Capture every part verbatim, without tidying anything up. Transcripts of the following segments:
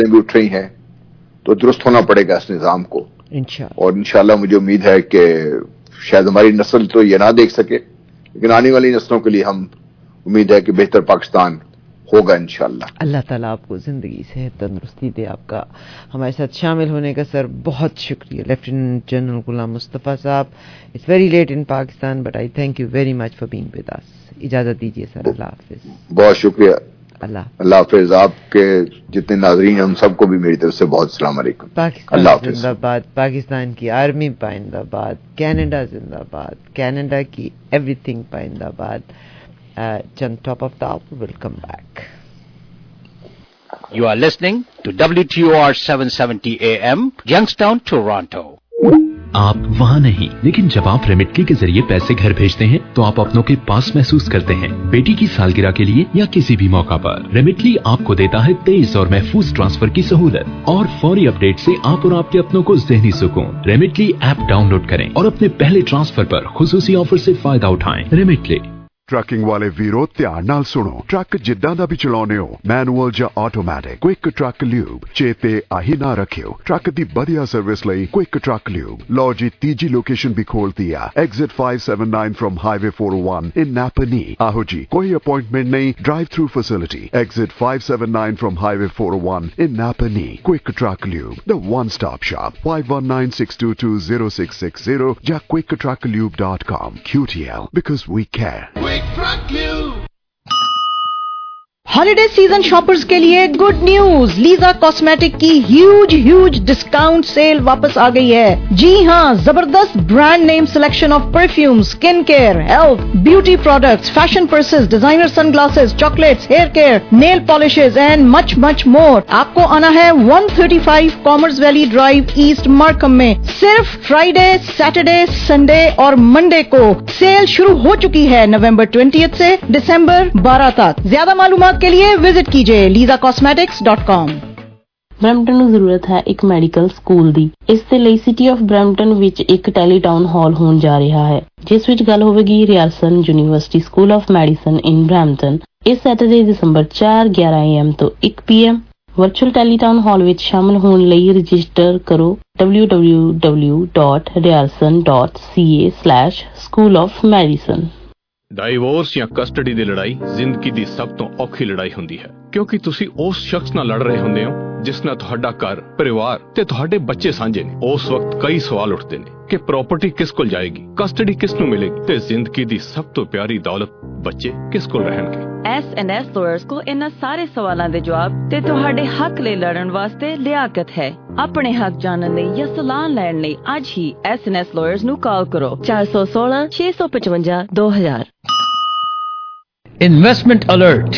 भी उठ रही हैं, तो दुरुस्त होना पड़ेगा इस निज़ाम को इंशाअल्लाह। और इंशाअल्लाह मुझे उम्मीद है कि शायद हमारी नस्ल तो ये ना देख सके, लेकिन आने वाली नस्लों के लिए हम उम्मीद है कि बेहतर पाकिस्तान होगा इंशाअल्लाह। अल्लाह ताला आपको जिंदगी सेहत तंदुरुस्ती दे। आपका हमारे साथ शामिल होने का सर बहुत शुक्रिया lieutenant general Ghulam Mustafa sahib. It's very late in Pakistan but I thank you very much for being with us. इजाजत दीजिए सर, अल्लाह हाफिज। बहुत शुक्रिया, अल्लाह अल्लाह हाफिज। आपके जितने नाजरीन हैं उन सबको भी मेरी तरफ से बहुत सलाम अलैकुम। पाकिस्तान जिंदाबाद, पाकिस्तान की आर्मी पाइंदाबाद, कनाडा जिंदाबाद, कनाडा की एवरीथिंग पाइंदाबाद। Uh, on top of the hour, we'll come back. You are listening to W T O R seven seventy A M, Youngstown, Toronto. आप वहाँ नहीं, लेकिन जब आप रेमिटली के जरिए पैसे घर भेजते हैं तो आप अपनों के पास महसूस करते हैं। बेटी की सालगिरह के लिए या किसी भी मौका पर रेमिटली आपको देता है तेज और महफूज ट्रांसफर की सहूलत और फौरी अपडेट से आप और आपके अपनों को ज़हनी सुकून। रेमिटली ऐप डाउनलोड करें और अपने पहले ट्रांसफर पर खुसूसी ऑफर से फायदा उठाएं। रेमिटली। ट्रकिंग वाले वीरो ध्यान नाल सुनो, ट्रक जिद्दां दा भी चलाउने हो, मैनुअल ਜਾਂ ਆਟੋਮੈਟਿਕ, क्विक ट्रक ल्यूब चेते आही ना रखियो। ट्रक दी बढ़िया सर्विस ਲਈ क्विक ट्रक ल्यूब। लो जी तीजी लोकेशन भी खोलती है, exit five seventy-nine from highway four oh one in Napanee. आहो जी, कोई अपॉइंटमेंट नहीं, drive through facility, exit five seventy-nine from highway four oh one in Napanee. Quick truck lube, the one stop shop, five one nine six two two zero six six zero या quick truck lube dot com। Q T L, because we care। Holiday season shoppers के लिए good news, Lisa cosmetic की huge huge discount sale वापस आ गई है। जी हाँ, जबरदस्त brand name selection of perfume, skin care, health, beauty products, fashion purses, designer sunglasses, chocolates, hair care, nail polishes and much much more. आपको आना है one thirty-five commerce valley drive, east Markham में। सिर्फ फ्राइडे, सैटरडे, संडे और Monday को। Sale शुरू हो चुकी है नवंबर twentieth से दिसंबर बारह तक। ज्यादा मालूमात के लिए विजिट कीजिए Lisa cosmetics dot com. Brampton ਨੂੰ ਜ਼ਰੂਰਤ ਹੈ ਇੱਕ ਮੈਡੀਕਲ ਸਕੂਲ ਦੀ। ਇਸ ਦੇ ਲਈ ਸਿਟੀ ਆਫ ਬਰੈਂਪਟਨ ਵਿੱਚ ਇੱਕ ਟੈਲੀਟਾਊਨ ਹਾਲ ਹੋਣ ਜਾ ਰਿਹਾ ਹੈ, ਜਿਸ ਵਿੱਚ ਗੱਲ ਹੋਵੇਗੀ Ryerson university school of medicine in Brampton. ਇਸ ਸੈਟਰਡੇ ਦਸੰਬਰ four eleven A M ਤੋਂ one P M virtual teletown hall ਵਿੱਚ ਸ਼ਾਮਲ ਹੋਣ ਲਈ ਰਜਿਸਟਰ ਕਰੋ w w w dot ryerson dot c a slash school of medicine। Divorce ਜਾਂ custody ਦੀ ਲੜਾਈ ਜ਼ਿੰਦਗੀ ਦੀ ਸਭ ਤੋਂ ਔਖੀ ਲੜਾਈ ਹੁੰਦੀ ਹੈ, ਕਿਉਂਕਿ ਤੁਸੀਂ ਉਸ ਸ਼ਖਸ ਨਾਲ ਲੜ ਰਹੇ ਹੁੰਦੇ ਹੋ ਜਿਸ ਨਾਲ ਤੁਹਾਡਾ ਘਰ, ਪਰਿਵਾਰ ਤੇ ਤੁਹਾਡੇ ਬੱਚੇ ਸਾਂਝੇ ਨੇ। ਉਸ ਵਕਤ ਕਈ ਸਵਾਲ ਉੱਠਦੇ ਨੇ ਕਿ ਪ੍ਰਾਪਰਟੀ ਕਿਸ ਕੋਲ ਜਾਏਗੀ, ਕਸਟਡੀ ਕਿਸ ਨੂੰ ਮਿਲੇਗੀ ਤੇ ਜ਼ਿੰਦਗੀ ਦੀ ਸਭ ਤੋਂ ਪਿਆਰੀ ਦੌਲਤ ਬੱਚੇ ਕਿਸ ਕੋਲ ਰਹਿਣਗੇ। ਐਸ ਐਂਡ ਐਸ ਲਾਇਰਸ ਕੋਲ ਇਹਨਾਂ ਸਾਰੇ ਸਵਾਲਾਂ ਦੇ ਜਵਾਬ ਤੇ ਤੁਹਾਡੇ ਹੱਕ ਲਈ ਲੜਨ ਵਾਸਤੇ ਲਿਆਕਤ ਹੈ। ਆਪਣੇ ਹੱਕ ਜਾਣਨ ਲਈ ਜਾਂ ਸਲਾਹ ਲੈਣ ਲਈ ਅੱਜ ਹੀ ਐਸ ਐਂਡ ਐਸ ਲਾਇਰਸ ਨੂੰ ਕਾਲ ਕਰੋ four one six six five five two thousand। Investment alert.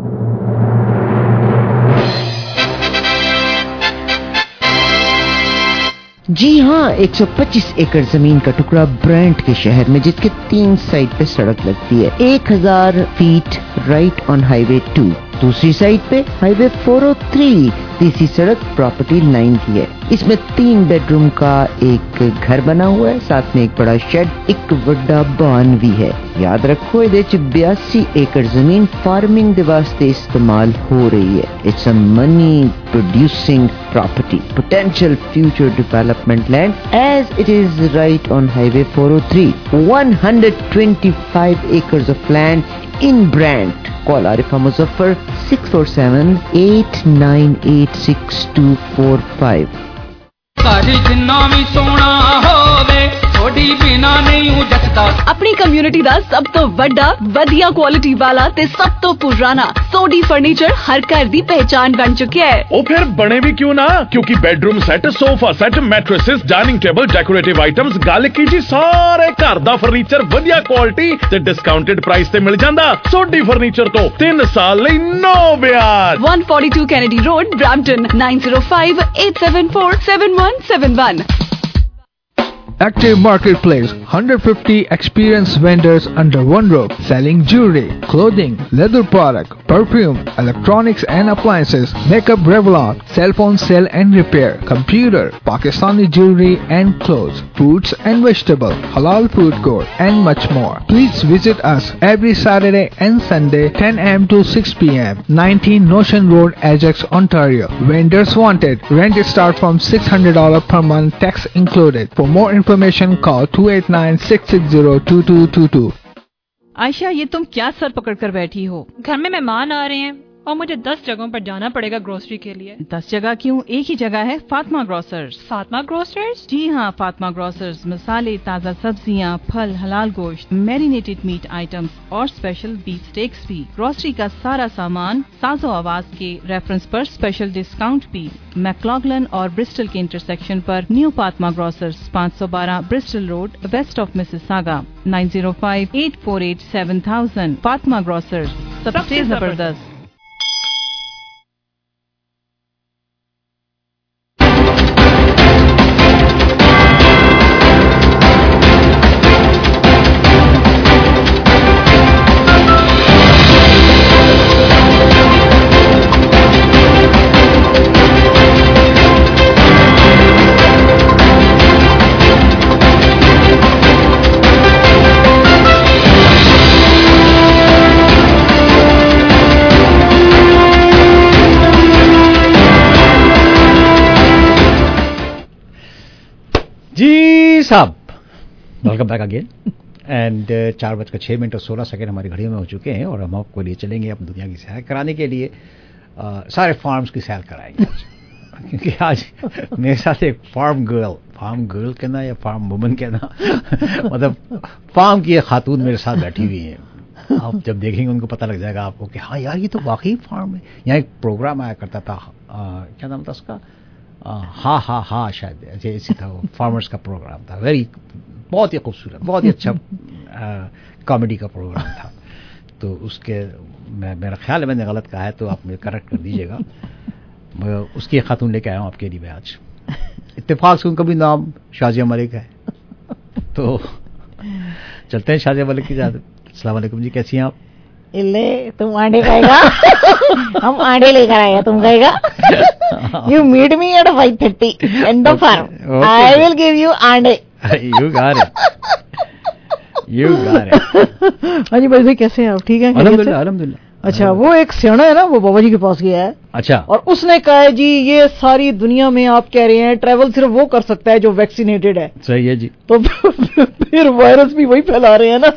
जी हाँ, एक सौ पच्चीस एकड़ जमीन का टुकड़ा ब्रेंट के शहर में, जिसके तीन साइड पे सड़क लगती है। एक हजार feet right on highway two, दूसरी साइड पे हाईवे four oh three, तीसरी सड़क प्रॉपर्टी लाइन की है। इसमें तीन बेडरूम का एक घर बना हुआ है, साथ में एक बड़ा शेड, एक बड़ा बान भी है। याद रखो, इहदे च बयासी एकड़ जमीन फार्मिंग दे वास्ते इस्तेमाल हो रही है। It's a money producing property, potential future development land, as it is right on highway four oh three। one hundred twenty-five acres of land in Brant. Call Arifa Muzaffar six four seven eight nine eight six two four five। ਸਾਡੀ ਜਿੰਨਾ ਵੀ ਸੋਹਣਾ ਹੋਵੇ ਥੋੜੀ ਬਿਨਾ ਨਹੀਂ ਉਹ ਜੱਟਦਾ। ਆਪਣੀ community ਦਾ ਸਭ ਤੋਂ ਵੱਡਾ, ਵਧੀਆ ਕੁਆਲਿਟੀ ਵਾਲਾ ਤੇ ਸਭ ਤੋਂ ਪੁਰਾਣਾ ਸੋਡੀ ਫਰਨੀਚਰ ਹਰ ਘਰ ਦੀ ਪਹਿਚਾਨ ਬਣ ਚੁੱਕਿਆ ਹੈ। ਉਹ ਫਿਰ ਬਣੇ ਵੀ ਕਿਉਂ ਨਾ, ਕਿਉਂਕਿ bedroom set, sofa set, mattresses, dining table, decorative items, ਗੱਲ ਕੀ ਜੀ, ਸਾਰੇ ਘਰ ਦਾ ਫਰਨੀਚਰ ਵਧੀਆ ਕੁਆਲਿਟੀ ਤੇ ਡਿਸਕਾਊਂਟਡ ਪ੍ਰਾਈਸ ਤੇ ਮਿਲ ਜਾਂਦਾ। ਸੋਡੀ ਫਰਨੀਚਰ ਤੋਂ ਤਿੰਨ ਸਾਲ ਲਈ ਨੋ ਵਿਆਜ। one forty-two Kennedy Road, Brampton nine zero five eight seven four seven one seven one। Active Marketplace, one hundred fifty experienced vendors under one roof, selling jewelry, clothing, leather product, perfume, electronics and appliances, makeup, Revlon, cell phone sale and repair, computer, Pakistani jewelry and clothes, fruits and vegetable, halal food court and much more. Please visit us every Saturday and Sunday ten a.m. to six p.m. nineteen Notion Road, Ajax, Ontario. Vendors wanted. Rent start from six hundred dollars per month, tax included. For more information call two eight nine, six six zero, two two two two. Ayesha, ये तुम क्या sir पकड़ कर बैठी हो? घर में मेहमान आ रहे हैं और मुझे दस जगहों पर जाना पड़ेगा ग्रोसरी के लिए। दस जगह क्यों? एक ही जगह है, फातिमा ग्रोसर्स। फातिमा ग्रोसर्स? जी हाँ, फातिमा ग्रोसर्स मसाले, ताज़ा सब्जियाँ, फल, हलाल गोश्त, मैरिनेटेड मीट आइटम्स और स्पेशल बीफ स्टेक्स भी। ग्रोसरी का सारा सामान साजो आवाज के रेफरेंस पर स्पेशल डिस्काउंट भी। मैक्लॉगलन और ब्रिस्टल के इंटरसेक्शन पर न्यू फातिमा ग्रोसर्स, पाँच सौ बारह Bristol road, west of Mississauga, nine zero five eight four eight seven thousand. Fatima grocers, सबसे जबरदस्त। जी साहब, वेलकम बैक अगेन। एंड चार बजकर छः मिनट और सोलह सेकेंड हमारी घड़ियों में हो चुके हैं और हम आपको लिए चलेंगे अपनी दुनिया की सैर कराने के लिए। uh, सारे फार्म्स की सैर कराएंगे आज क्योंकि आज मेरे साथ एक फार्म गर्ल, फार्म गर्ल कहना या फार्म वुमन कहना मतलब फार्म की एक खातून मेरे साथ बैठी हुई है। आप जब देखेंगे उनको पता लग जाएगा आपको कि हाँ यार ये तो वाकई फार्म है। यहाँ एक प्रोग्राम आया करता था, uh, क्या नाम था उसका, हाँ हाँ हाँ शायद ऐसे ऐसी था, वो फार्मर्स का प्रोग्राम था। वेरी बहुत ही खूबसूरत, बहुत ही अच्छा कॉमेडी का प्रोग्राम था। तो उसके मैं मेरा ख्याल है मैंने गलत कहा है तो आप मुझे करेक्ट कर दीजिएगा। मैं उसकी खातून लेके आया हूँ आपके लिए मैं आज। इत्तेफाक से उनका भी नाम शाजिया मलिक है। तो चलते हैं शाजिया मलिक की जाते। अस्सलाम वालेकुम जी, कैसी हैं आप? ले तुम आंडे खाएगा हम आंडे लेकर आएगा, तुम खाएगा। You meet me at five thirty in the farm, I will give you आंडे। You got it, you got it. हाँ जी भाई, कैसे हैं आप? ठीक है, अल्हम्दुलिल्लाह अल्हम्दुलिल्लाह। अच्छा, वो एक सियाना है ना, वो बाबा जी के पास गया है। अच्छा। और उसने कहा है जी ये सारी दुनिया में आप कह रहे हैं ट्रैवल सिर्फ वो कर सकता है जो वैक्सीनेटेड है। सही है जी। तो फिर वायरस भी वही फैला रहे हैं ना।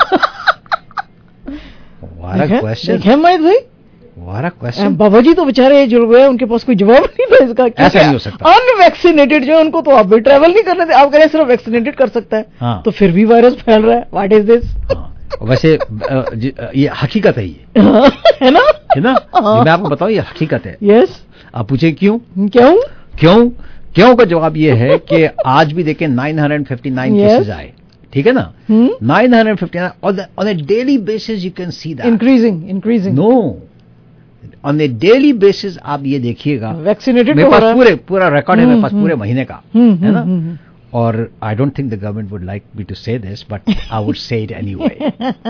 बाबा जी तो बेचारे जुड़ गए, उनके पास कोई जवाब नहीं था इसका। ऐसा नहीं हो सकता। अनवैक्सीनेटेड जो उनको तो आप भी ट्रैवल नहीं करने थे, आप कह रहे सिर्फ वैक्सीनेटेड कर सकता है। हाँ। तो फिर भी वायरस फैल रहा है। What is this? वैसे ये हकीकत है, ये है ना, है ना। मैं आपको बताऊं ये हकीकत है। यस। आप पूछे क्यों क्यों क्यों क्यों का जवाब ये है कि आज भी देखें nine hundred fifty nine cases आए, ठीक है ना। Nine hundred fifty nine on a daily basis you can see that increasing increasing no on a daily basis. आप ये देखिएगा, वैक्सीनेटेड मेरे पास पूरे पूरा रिकॉर्ड है मेरे पास पूरे महीने का, है ना। और I don't think the government would like me to say this but I would say it anyway.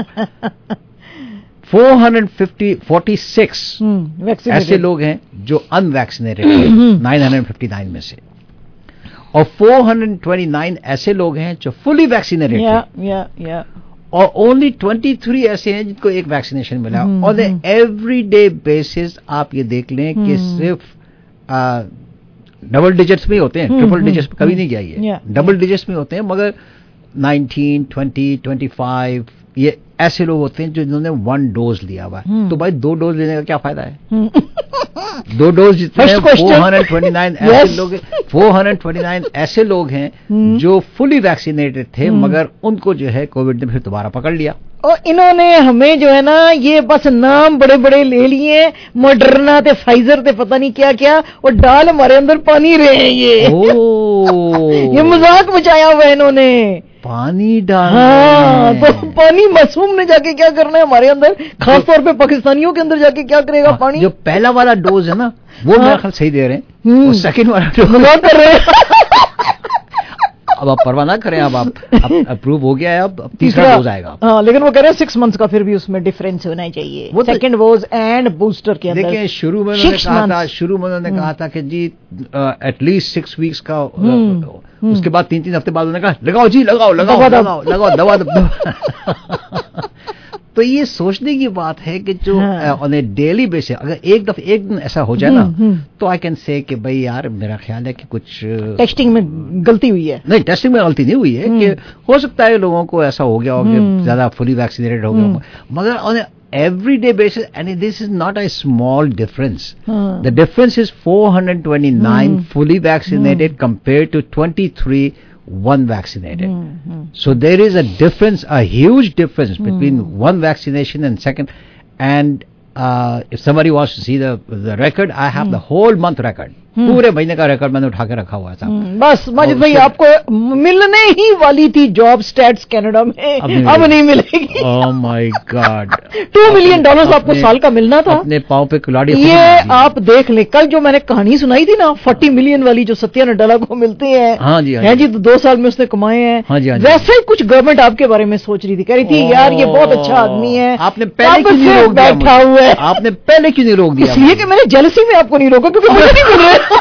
Four hundred fifty forty six ऐसे लोग हैं जो अनवैक्सीनेटेड हैं नाइन हंड्रेड फिफ्टी नाइन में से, और फोर हंड्रेड ट्वेंटी नाइन ऐसे लोग हैं जो फुली वैक्सीनेटेड हैं, या या और ओनली ट्वेंटी थ्री ऐसे हैं जिनको एक वैक्सीनेशन मिला। और एवरी डे बेसिस आप ये देख लें कि सिर्फ डबल डिजिट्स में होते हैं, ट्रिपल डिजिट्स में कभी नहीं गया ये, डबल डिजिट्स में होते हैं, मगर नाइनटीन, ट्वेंटी, ट्वेंटी फाइव ये ऐसे लोग होते हैं जो जिन्होंने वन डोज लिया हुआ है। तो भाई दो डोज लेने का क्या फायदा है? दो डोज जितने फोर हंड्रेड ट्वेंटी नाइन ऐसे लोग फोर हंड्रेड ट्वेंटी नाइन ऐसे लोग हैं जो फुली वैक्सीनेटेड थे, मगर उनको जो है कोविड ने फिर दोबारा पकड़ लिया। और इन्होंने हमें जो है ना ये बस नाम बड़े बड़े ले लिए, मॉडर्ना थे, फाइजर थे, पता नहीं क्या क्या, और डाल हमारे अंदर पानी रहे हैं ये। ये मजाक मचाया हुआ है इन्होंने, पानी डाल। हाँ, तो पानी मासूम ने जाके क्या करना है हमारे अंदर, खासतौर पे पाकिस्तानियों के अंदर जाके क्या करेगा पानी। जो पहला वाला डोज है ना वो मेरा ख्याल सही दे रहे हैं, सेकंड वाला डोज मजाक कर रहे हैं। अब आप परवाह ना करें, अब आप अप्रूव हो गया है, अब तीसरा डोज आएगा। हाँ, लेकिन वो कह रहे हैं सिक्स मंथ्स का फिर भी उसमें डिफरेंस होना चाहिए, वो सेकंड डोज एंड बूस्टर के अंदर। देखिए शुरू में उन्होंने कहा था शुरू में उन्होंने कहा था कि जी एटलीस्ट सिक्स वीक्स का, उसके बाद तीन तीन हफ्ते बाद उन्होंने कहा लगाओ जी लगाओ लगाओ लगाओ लगाओ दवा दवा। तो ये सोचने की बात है कि जो ऑन ए डेली बेसिस अगर एक दफे एक दिन ऐसा हो जाए ना, तो आई कैन से कि भाई यार मेरा ख्याल है कि कुछ टेस्टिंग में गलती हुई है। नहीं, टेस्टिंग में गलती नहीं हुई है, कि हो सकता है लोगों को ऐसा हो गया हो कि ज्यादा फुली वैक्सीनेटेड हो गया, मगर on everyday basis, and this is not a small difference. Hmm. The difference is four hundred twenty-nine hmm. fully vaccinated hmm. compared to twenty-three one vaccinated. Hmm. So there is a difference, a huge difference hmm. between one vaccination and second. And uh, if somebody wants to see the the record, I have hmm. the whole month record. पूरे महीने का record मैंने उठा के रखा हुआ था। बस माजिद भाई आपको मिलने ही वाली थी जॉब स्टैट्स कनाडा में, अब नहीं, अब नहीं मिलेगी। Oh my god, two million dollar आपको साल का मिलना था। अपने पाँव पे कुल्हाड़ी ये आप देख ले, कल जो मैंने कहानी सुनाई थी ना फोर्टी मिलियन वाली जो सत्या नड्डा को मिलती है, हाँ जी है जी, तो दो साल में उसने कमाए हैं। हाँ जी, हाँ जी। वैसे ही कुछ गवर्नमेंट आपके बारे में सोच रही थी, कह रही थी यार ये बहुत अच्छा आदमी है, आपने पहले क्यों नहीं रोक दिया? बैठा हुआ है, आपने पहले क्यों नहीं रोक दिया? इसलिए कि मैंने जेलसी में आपको नहीं रोका, क्योंकि मुझे नहीं मिल रहे।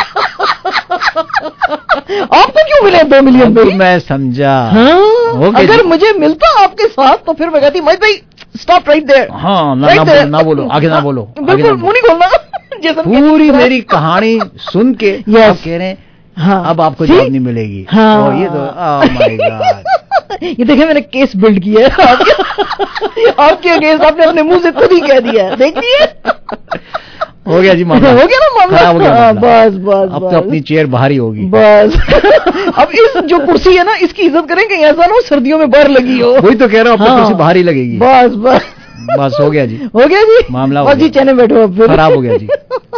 आपको क्यों मिले दो मिलियन भाई? मैं समझा। हाँ, अगर मुझे मिलता आपके साथ तो फिर मैं कहती मत भाई स्टॉप राइट देयर। हाँ, ना, ना, बोलो, ना बोलो, आगे ना बोलो, बिल्कुल मुंह नहीं खोलना। पूरी मेरी कहानी सुन के आप कह रहे हैं हाँ, अब आपको जॉब नहीं मिलेगी। हाँ, तो ये तो ओह माय गॉड, ये देखिए मैंने केस बिल्ड किया है आपके आपके अगेंस्ट, आपने अपने मुंह से खुद ही कह दिया है, देखिए हो गया जी मामला, हो गया ना मामला, हो गया मामला। बस बस अब तो अपनी चेयर भारी होगी बस। अब इस जो कुर्सी है ना इसकी इज्जत करें, कहीं ऐसा ना हो सर्दियों में बाहर लगी हो। वही तो कह रहा हूँ, अपनी कुर्सी भारी लगेगी। बस बस बस हो गया जी, हो गया जी मामला, बस जी चने बैठो, अब खराब हो गया जी।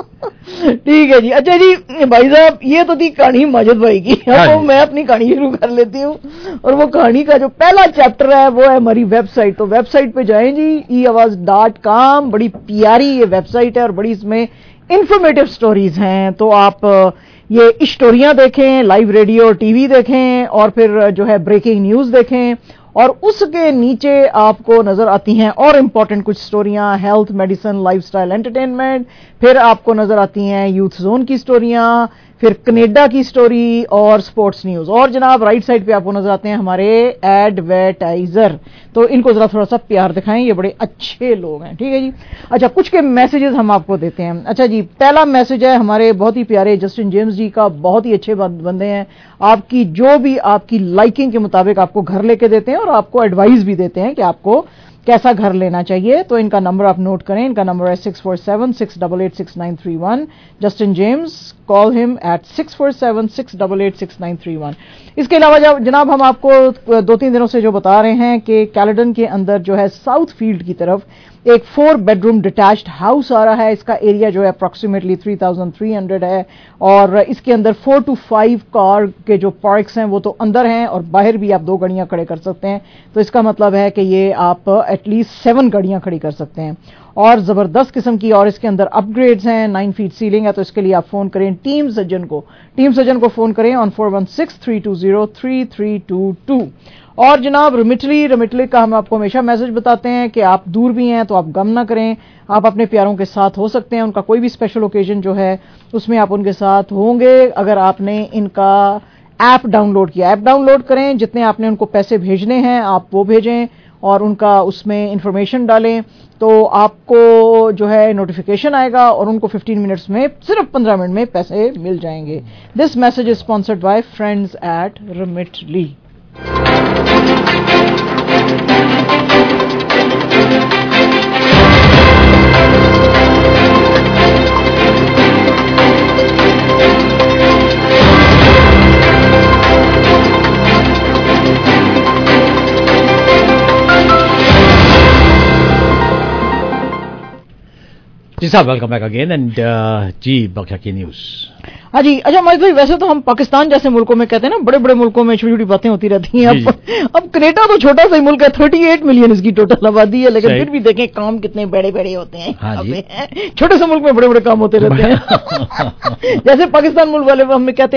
ठीक है जी। अच्छा जी भाई साहब, ये तो थी कहानी माजिद भाई की, अब मैं अपनी कहानी शुरू कर लेती हूँ। और वो कहानी का जो पहला चैप्टर है वो है हमारी वेबसाइट। तो वेबसाइट पे जाएं जी, ई आवाज डॉट कॉम। बड़ी प्यारी ये वेबसाइट है और बड़ी इसमें इंफॉर्मेटिव स्टोरीज हैं। तो आप ये स्टोरियां देखें, लाइव रेडियो टीवी देखें, और फिर जो है ब्रेकिंग न्यूज देखें, और उसके नीचे आपको नजर आती हैं और इम्पोर्टेंट कुछ स्टोरियां, हेल्थ, मेडिसिन, लाइफस्टाइल, एंटरटेनमेंट। फिर आपको नजर आती हैं यूथ जोन की स्टोरियां, फिर कनेडा की स्टोरी और स्पोर्ट्स न्यूज। और जनाब राइट साइड पे आपको नजर आते हैं हमारे एडवर्टाइजर। तो इनको जरा थोड़ा सा प्यार दिखाएं, ये बड़े अच्छे लोग हैं। ठीक है जी। अच्छा, कुछ के मैसेजेस हम आपको देते हैं। अच्छा जी, पहला मैसेज है हमारे बहुत ही प्यारे जस्टिन जेम्स जी का, बहुत ही अच्छे बंदे हैं। आपकी जो भी आपकी लाइकिंग के मुताबिक आपको घर लेके देते हैं और आपको एडवाइस भी देते हैं कि आपको कैसा घर लेना चाहिए। तो इनका नंबर आप नोट करें, इनका नंबर है six four seven six double eight six nine three one. Justin James, call him at six four seven six double eight six nine three one. इसके अलावा जनाब हम आपको दो तीन दिनों से जो बता रहे हैं कि कैलेडन के अंदर जो है साउथ फील्ड की तरफ एक फोर बेडरूम डिटैच्ड हाउस आ रहा है। इसका एरिया जो है approximately three thousand three hundred है, और इसके अंदर फोर टू फाइव कार के जो पार्क्स हैं वो तो अंदर हैं, और बाहर भी आप दो गाड़ियां खड़े कर सकते हैं। तो इसका मतलब है कि ये आप एटलीस्ट सेवन गाड़ियां खड़ी कर सकते हैं, और जबरदस्त किस्म की। और इसके अंदर अपग्रेड्स हैं, नाइन फीट सीलिंग है। तो इसके लिए आप फोन करें टीम सज्जन को, टीम सज्जन को फोन करें on four one six three two zero three three two two. और जनाब रिमिटली रिमिटली का हम आपको हमेशा मैसेज बताते हैं कि आप दूर भी हैं तो आप गम ना करें, आप अपने प्यारों के साथ हो सकते हैं। उनका कोई भी स्पेशल ओकेजन जो है उसमें आप उनके साथ होंगे अगर आपने इनका ऐप डाउनलोड किया। ऐप डाउनलोड करें, जितने आपने उनको पैसे भेजने हैं आप वो भेजें और उनका उसमें इंफॉर्मेशन डालें, तो आपको जो है नोटिफिकेशन आएगा और उनको फिफ्टीन मिनट्स में, सिर्फ पंद्रह मिनट में पैसे मिल जाएंगे। This message is sponsored by friends at Remitly. जी साहब, वेलकम बैक अगेन एंड जी बख्शा की न्यूज। हाँ जी। अच्छा महेश भाई, वैसे तो हम पाकिस्तान जैसे मुल्कों में कहते हैं ना, बड़े बड़े मुल्कों में छोटी छोटी बातें होती रहती हैं। अब अब कनाडा तो छोटा सा ही मुल्क है, अड़तीस मिलियन इसकी टोटल आबादी है, लेकिन फिर भी देखें काम कितने बड़े बड़े होते हैं। हाँ जी। छोटे से मुल्क में बड़े बड़े काम होते रहते हैं। जैसे पाकिस्तान मुल्क वाले हमें कहते हैं जी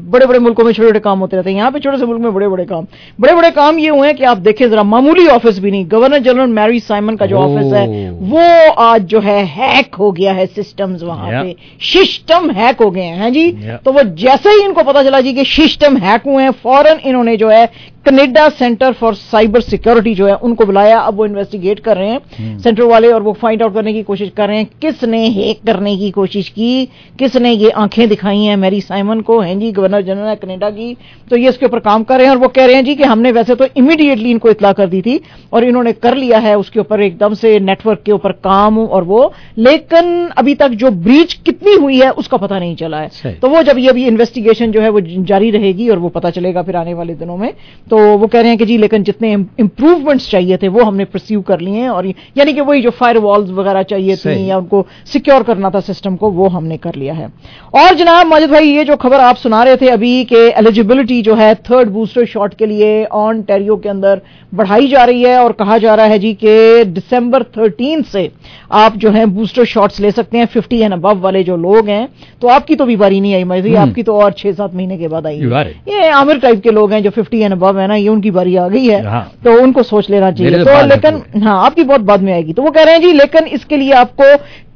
बड़े बड़े मुल्कों में छोटे छोटे काम होते रहते हैं, यहाँ पे छोटे से मुल्क में बड़े बड़े काम बड़े बड़े काम ये हुए हैं कि आप देखें जरा, मामूली ऑफिस भी नहीं, गवर्नर जनरल मैरी साइमन का जो ऑफिस है वो आज जो है हैक हो गया है, सिस्टम्स वहां पे सिस्टम हैक हो गए हैं जी। तो वो जैसे ही इनको पता चला जी कि सिस्टम हैक हुए हैं, फौरन इन्होंने जो है Canada centre for cyber security जो है उनको बुलाया। अब वो इन्वेस्टिगेट कर रहे हैं सेंटर वाले, और वो फाइंड आउट करने की कोशिश कर रहे हैं किसने हैक करने की कोशिश की, किसने ये आंखें दिखाई हैं मैरी साइमन को, हैं जी गवर्नर जनरल कनाडा की। तो ये इसके ऊपर काम कर रहे हैं, और वो कह रहे हैं जी कि हमने वैसे तो इमीडिएटली इनको इतला कर दी थी और इन्होंने कर लिया है उसके ऊपर एकदम से नेटवर्क के ऊपर काम और वो, लेकिन अभी तक जो ब्रीच कितनी हुई है उसका पता नहीं चला है। तो वो जब ये अभी इन्वेस्टिगेशन जो है वो जारी रहेगी और वो पता चलेगा फिर आने वाले दिनों में। तो वो कह रहे हैं कि जी लेकिन जितने इंप्रूवमेंट्स चाहिए थे वो हमने परस्यू कर लिए हैं, और यानी कि वही जो फायरवॉल्स वगैरह चाहिए थी या उनको सिक्योर करना था सिस्टम को, वो हमने कर लिया है। और जनाब माजिद भाई, ये जो खबर आप सुना रहे थे अभी के एलिजिबिलिटी जो है थर्ड बूस्टर शॉट के लिए ऑनटेरियो के अंदर बढ़ाई जा रही है, और कहा जा रहा है जी कि दिसंबर थर्टीन से आप जो है बूस्टर शॉट्स ले सकते हैं फिफ्टी एंड अबव वाले जो लोग हैं। तो आपकी तो भी बारी नहीं आई माजिद, आपकी तो और छह सात महीने के बाद आई है। ये आमिर टाइप के लोग हैं जो फिफ्टी एंड अबव है ना, ये उनकी बारी आ गई है, तो उनको सोच लेना चाहिए। तो लेकिन हाँ आपकी बहुत बाद में आएगी। तो वो कह रहे हैं जी लेकिन इसके लिए आपको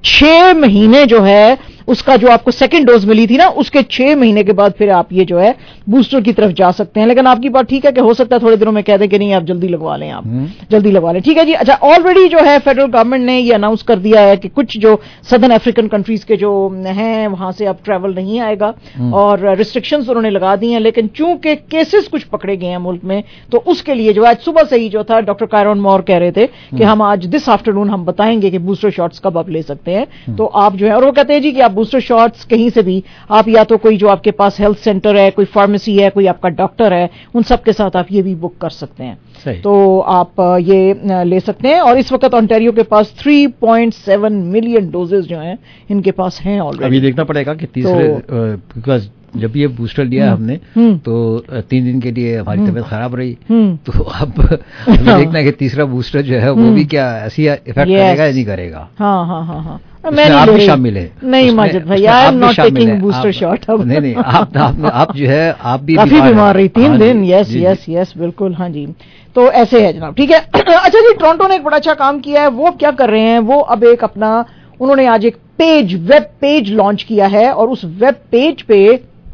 छह महीने जो है उसका जो आपको सेकंड डोज मिली थी ना, उसके छह महीने के बाद फिर आप ये जो है बूस्टर की तरफ जा सकते हैं। लेकिन आपकी बात ठीक है कि हो सकता है थोड़े दिनों में कह दें कि नहीं आप जल्दी लगवा लें, आप जल्दी लगवा लें, ठीक है जी। अच्छा, ऑलरेडी जो है फेडरल गवर्नमेंट ने ये अनाउंस कर दिया है कि कुछ जो सदर्न अफ्रीकन कंट्रीज के जो हैं वहां से अब ट्रैवल नहीं आएगा और रिस्ट्रिक्शंस उन्होंने लगा दी हैं। लेकिन चूंकि केसेस कुछ पकड़े गए हैं मुल्क में, तो उसके लिए जो आज सुबह से ही जो था डॉक्टर कायरन मोर कह रहे थे कि हम आज दिस आफ्टरनून हम बताएंगे कि बूस्टर शॉट्स कब आप ले सकते हैं। तो आप जो है, और वो कहते हैं जी कि आप बूस्टर शॉट्स कहीं से भी, आप या तो कोई जो आपके पास हेल्थ सेंटर है, कोई फार्मेसी है, कोई आपका डॉक्टर है, उन सब के साथ आप ये भी बुक कर सकते हैं। तो आप ये ले सकते हैं। और इस वक्त ऑन्टेरियो के पास three point seven million doses जो हैं इनके पास हैं ऑलरेडी। अभी देखना पड़ेगा कि तीसरे, बिकॉज जब ये बूस्टर लिया हमने तो तीन दिन के लिए हमारी तबीयत खराब रही, तो अब देखना है कि तीसरा बूस्टर जो है वो भी क्या ऐसी इफेक्ट करेगा या नहीं करेगा। हाँ हाँ हाँ हाँ मैं आप भी शामिल है। नहीं माजिद भाई, I am not taking booster shot. नहीं नहीं, आप आप, आप जो है आप भी काफी बीमार रही तीन दिन। यस यस यस बिल्कुल, हाँ जी। तो ऐसे है जनाब, ठीक है। अच्छा जी, टोरंटो ने एक बड़ा अच्छा काम किया है। वो क्या कर रहे हैं, वो अब एक अपना उन्होंने आज एक पेज, वेब पेज लॉन्च किया है, और उस वेब पेज पे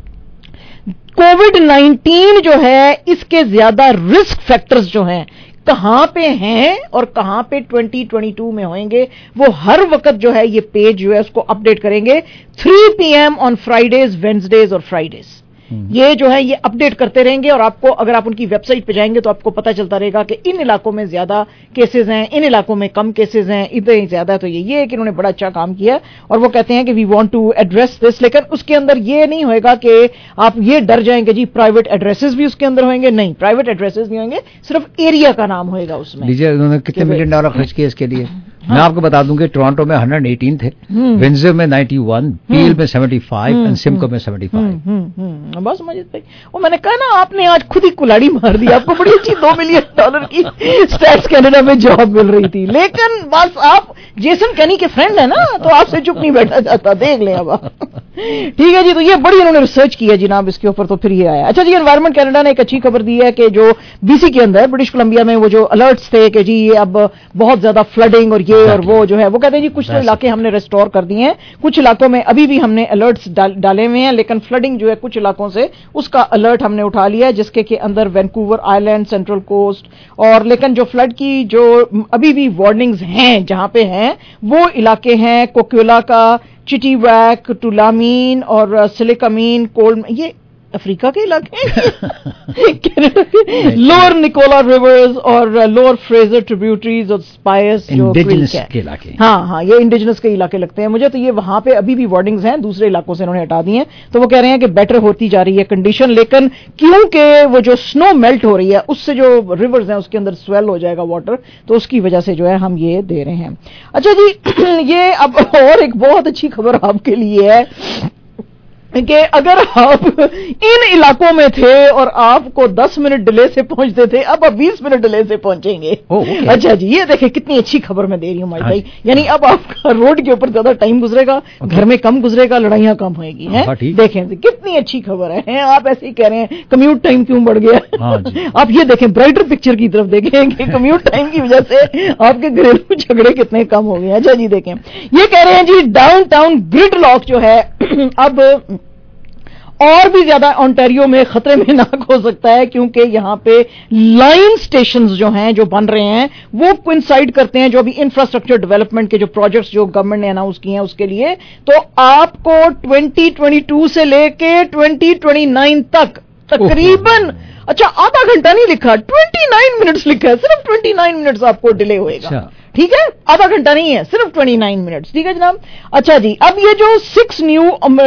कोविड नाइनटीन जो है इसके ज्यादा रिस्क फैक्टर्स जो हैं कहां पे हैं और कहां पे ट्वेंटी ट्वेंटी टू में होंगे, वो हर वक्त जो है ये पेज जो है उसको अपडेट करेंगे three p m on Fridays, Wednesdays और फ्राइडेज। ये जो है ये अपडेट करते रहेंगे, और आपको अगर आप उनकी वेबसाइट पे जाएंगे तो आपको पता चलता रहेगा कि इन इलाकों में ज्यादा केसेस हैं, इन इलाकों में कम केसेस हैं, इधर ही ज्यादा। तो ये ये है कि उन्होंने बड़ा अच्छा काम किया, और वो कहते हैं कि we want to address this. लेकिन उसके अंदर ये नहीं होएगा कि आप ये डर जाएंगे जी प्राइवेट एड्रेसेस भी उसके अंदर होंगे। नहीं, प्राइवेट एड्रेसेस नहीं होंगे, सिर्फ एरिया का नाम होएगा उसमें। लीजिए, उन्होंने कितने मिलियन डॉलर खर्च किए इसके लिए। हाँ। मैं आपको बता दूं कि टोरंटो में वन हंड्रेड एटीन थे, विंडसर में नाइंटी वन, पीएल में सेवेंटी फाइव और सिमको में सेवेंटी फाइव। बस मजिद भाई, वो मैंने कहा ना आपने आज खुद ही कुल्हाड़ी मार दी। आपको बड़ी अच्छी दो मिलियन डॉलर की स्टैट्स कनाडा में जॉब मिल रही थी, लेकिन बस आप जेसन कैनी के फ्रेंड है ना, तो आपसे चुप नहीं बैठा जाता। देख लें अब आप, ठीक है जी। तो ये बड़ी उन्होंने रिसर्च की है जनाब इसके ऊपर, तो फिर ये आया। अच्छा जी, एनवायरमेंट कनाडा ने एक अच्छी खबर दी है कि जो बीसी के अंदर, ब्रिटिश कोलंबिया में वो जो अलर्ट्स थे कि जी ये अब बहुत ज्यादा फ्लडिंग और ये और वो जो है, वो कहते हैं जी कुछ तो इलाके हमने रेस्टोर कर दिए हैं, कुछ इलाकों में अभी भी हमने अलर्ट्स डाल, डाले हुए हैं, लेकिन फ्लडिंग जो है कुछ इलाकों से उसका अलर्ट हमने उठा लिया है, जिसके के अंदर वैंकूवर आइलैंड, सेंट्रल कोस्ट, और लेकिन जो फ्लड की जो अभी भी वार्निंग्स हैं जहां पे हैं वो इलाके हैं कोक्योला का, चिटीवैक, टुलामीन और सिलिकामीन, कोल्ड, ये अफ्रीका के इलाके लोअर निकोला रिवर्स और लोअर फ्रेजर ट्रिब्यूटरीज और स्पायस जो इंडिजिनस के इलाके। हाँ हाँ, ये इंडिजिनस के इलाके लगते हैं मुझे। तो ये वहां पे अभी भी वार्निंग्स हैं, दूसरे इलाकों से इन्होंने हटा दी हैं। तो वो कह रहे हैं कि बेटर होती जा रही है कंडीशन, लेकिन क्योंकि वो जो स्नो मेल्ट हो रही है उससे जो रिवर्स हैं उसके अंदर स्वेल हो जाएगा वाटर, तो उसकी वजह से जो है हम ये दे रहे हैं। अच्छा जी, ये अब और एक बहुत अच्छी खबर आपके लिए है। کہ اگر آپ ان علاقوں میں تھے اور آپ کو دس منٹ ڈیلے سے پہنچتے تھے اب آپ بیس منٹ ڈیلے سے پہنچیں گے. اچھا جی یہ دیکھیں کتنی اچھی خبر میں دے رہی ہوں بھائی. یعنی اب آپ کا روڈ کے اوپر زیادہ ٹائم گزرے گا, گھر میں کم گزرے گا, لڑائیاں کم ہوئے گی. دیکھیں کتنی اچھی خبر ہے. آپ ایسے ہی کہہ رہے ہیں کمیوٹ ٹائم کیوں بڑھ گیا. آپ یہ دیکھیں برائٹر پکچر کی طرف دیکھیں کہ کمیوٹ ٹائم کی وجہ سے آپ کے گھریلو جھگڑے کتنے کم ہو گئے. اچھا جی دیکھیں یہ کہہ رہے ہیں جی ڈاؤن ٹاؤن گرڈ لاک جو ہے اب اور بھی زیادہ اونٹاریو میں خطرے میں ناک ہو سکتا ہے, کیونکہ یہاں پہ لائن سٹیشنز جو ہیں جو بن رہے ہیں وہ کوئنسائڈ کرتے ہیں جو ابھی انفراسٹرکچر ڈیولپمنٹ کے جو پروجیکٹس جو گورنمنٹ نے اناؤنس کیے ہیں اس کے لیے. تو آپ کو ٹوینٹی ٹوینٹی ٹو سے لے کے ٹوینٹی ٹوینٹی نائن تک تقریباً اچھا آدھا گھنٹہ نہیں لکھا, ٹوینٹی نائن منٹس لکھا ہے, صرف ٹوینٹی نائن منٹس آپ کو ڈیلے ہوئے گا. ٹھیک ہے آدھا گھنٹہ نہیں ہے, صرف ٹوینٹی نائن منٹس. ٹھیک ہے جناب. اچھا جی اب یہ جو سکس نیو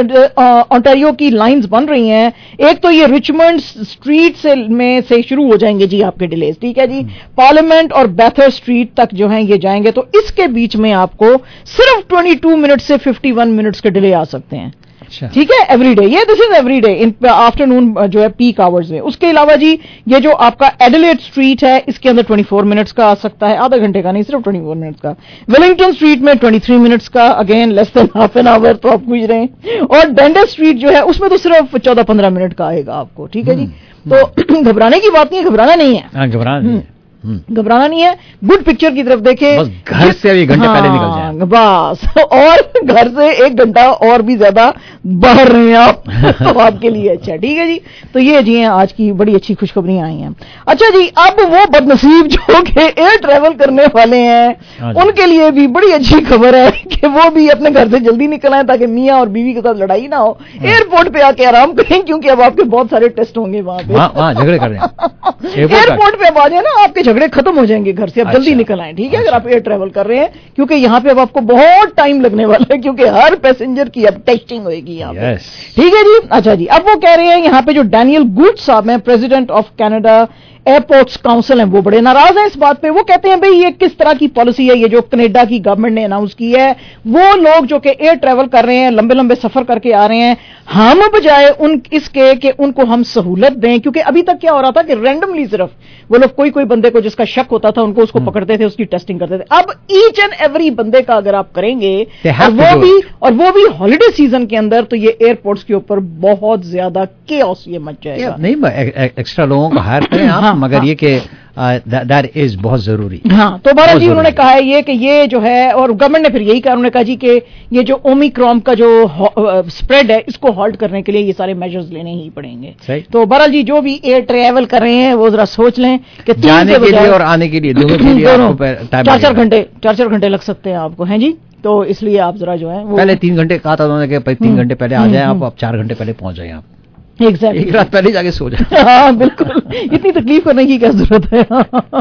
اونٹاریو کی لائنز بن رہی ہیں, ایک تو یہ ریچمنڈ اسٹریٹ سے میں سے شروع ہو جائیں گے جی آپ کے ڈیلیز. ٹھیک ہے جی پارلیمنٹ اور بیتھر اسٹریٹ تک جو ہیں یہ جائیں گے, تو اس کے بیچ میں آپ کو صرف ٹوینٹی ٹو منٹ سے ففٹی ون منٹس کے ڈیلے آ سکتے ہیں. ٹھیک ہے ایوری ڈے, یہ this is every day in afternoon جو ہے پیک آورز میں. اس کے علاوہ جی یہ جو آپ کا ایڈیلیڈ اسٹریٹ ہے اس کے اندر ٹوئنٹی فور منٹس کا آ سکتا ہے, آدھا گھنٹے کا نہیں صرف ٹوئنٹی فور منٹس کا. ویلنگٹن اسٹریٹ میں ٹوئنٹی تھری منٹس کا, again less than half an hour تو آپ گزرے ہیں. اور ڈینڈس اسٹریٹ جو ہے اس میں تو صرف چودہ پندرہ منٹ کا آئے گا آپ کو. ٹھیک ہے جی تو گھبرانے کی بات نہیں ہے, گھبرانا نہیں ہے, گھبرانا گھبرانا نہیں ہے. گڈ پکچر کی طرف دیکھیں, بس گھر سے ایک گھنٹے پہلے نکل جائیں بس, اور گھر سے ایک گھنٹہ اور بھی زیادہ باہر رہے ہیں آپ آپ کے لیے. اچھا ٹھیک ہے جی تو یہ جی ہیں آج کی بڑی اچھی خوشخبریاں آئی ہیں. اچھا جی اب وہ بد نصیب جو کہ ایئر ٹریول کرنے والے ہیں ان کے لیے بھی بڑی اچھی خبر ہے کہ وہ بھی اپنے گھر سے جلدی نکل آئیں تاکہ میاں اور بیوی کے ساتھ لڑائی نہ ہو. ایئرپورٹ پہ آ کے آرام کریں کیونکہ اب آپ کے بہت سارے ٹیسٹ ہوں گے وہاں پہ, جھگڑے کر رہے ہیں ایئرپورٹ پہ اب آ جائیں نا, آپ کے جھگڑے ختم ہو جائیں گے گھر سے, اب جلدی نکل آئیں. ٹھیک ہے اگر آپ ایئر ٹریول کر رہے ہیں, کیونکہ یہاں پہ اب آپ کو بہت ٹائم لگنے والا ہے کیونکہ ہر پیسنجر کی اب ٹیسٹنگ ہوئے گی یہاں پہ. ٹھیک ہے جی. اچھا جی اب وہ کہہ رہے ہیں یہاں پہ جو ڈینیل گوڈ صاحب ہیں president of Canada airports council ہیں, وہ بڑے ناراض ہیں اس بات پہ. وہ کہتے ہیں بھئی یہ کس طرح کی پالیسی ہے یہ جو کینیڈا کی گورنمنٹ نے اناؤنس کی ہے. وہ لوگ جو کہ ایئر ٹریول کر رہے ہیں, لمبے لمبے سفر کر کے آ رہے ہیں, ہم بجائے ان اس کے کہ ان کو ہم سہولت دیں, کیونکہ ابھی تک کیا ہو رہا تھا کہ رینڈملی صرف وہ لوگ کوئی کوئی بندے کو جس کا شک ہوتا تھا ان کو اس کو پکڑتے تھے, اس کی ٹیسٹنگ کرتے تھے. اب ایچ اینڈ ایوری بندے کا اگر آپ کریں گے اور وہ بھی اور وہ بھی ہالیڈے سیزن کے اندر, تو یہ ایئرپورٹس کے اوپر بہت زیادہ کیوس یہ مچ جائے گا. نہیں ایکسٹرا لوگوں کو ہائر کریں آپ, مگر یہ کہ دیٹ از بہت ضروری. ہاں تو بہرحال جی انہوں نے کہا ہے یہ کہ یہ جو ہے, اور گورنمنٹ نے پھر یہی کہا, انہوں نے کہا جی کہ یہ جو اومیکرون کا جو اسپریڈ ہے اس کو ہالٹ کرنے کے لیے یہ سارے میجرز لینے ہی پڑیں گے. تو بہرحال جی جو بھی ایئر ٹریول کر رہے ہیں وہ ذرا سوچ لیں کہ جانے کے لیے اور آنے کے لیے دونوں کے لیے چار چار گھنٹے چار چار گھنٹے لگ سکتے ہیں آپ کو. ہیں جی تو اس لیے آپ ذرا جو ہے پہلے تین گھنٹے کہا تھا انہوں نے کہ تین گھنٹے پہلے آ جائیں آپ, اب چار گھنٹے پہلے پہنچ جائیں آپ. Exactly. ایک رات پہلے جا کے سو جائے. ہاں بالکل, اتنی تکلیف کرنے کی کیا ضرورت ہے.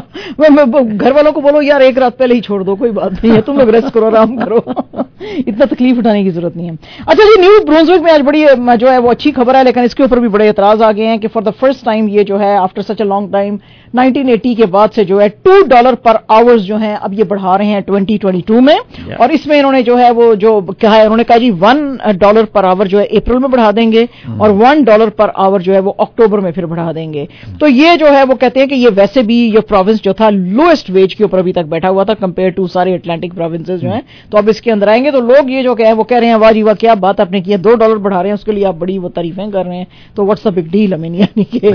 گھر والوں کو بولو یار ایک رات پہلے ہی چھوڑ دو, کوئی بات نہیں ہے, تم لوگ ریسٹ کرو, آرام کرو, اتنا تکلیف اٹھانے کی ضرورت نہیں ہے. اچھا جی نیو برونزوک میں آج بڑی جو ہے وہ اچھی خبر ہے, لیکن اس کے اوپر بھی بڑے اعتراض آ گئے ہیں کہ فار دا فرسٹ ٹائم یہ جو ہے after such a long time nineteen eighty کے بعد سے جو ہے ٹو ڈالر پر آورز جو ہیں اب یہ بڑھا رہے ہیں ٹوینٹی ٹوینٹی ٹو میں. اور اس میں انہوں نے جو ہے وہ جو کہا ہے, انہوں نے کہا جی ون ڈالر پر آور جو ہے اپریل میں بڑھا دیں گے اور ون ڈالر پر آور جو ہے وہ اکتوبر میں پھر بڑھا دیں گے. تو یہ جو ہے وہ کہتے ہیں کہ یہ ویسے بھی یہ پروونس جو تھا لوئسٹ ویج کے اوپر ابھی تک بیٹھا ہوا تھا کمپیئر ٹو سارے اٹلانٹک پروونسز جو ہیں, تو اب اس کے اندر آئیں گے. تو لوگ یہ جو کہ وہ کہہ رہے ہیں واہ جی واہ کیا بات آپ نے کی ہے, دو ڈالر بڑھا رہے ہیں, اس کے لیے آپ بڑی وہ تعریفیں کر رہے ہیں. تو واٹس اے بگ ڈیل, ہمیں یعنی کہ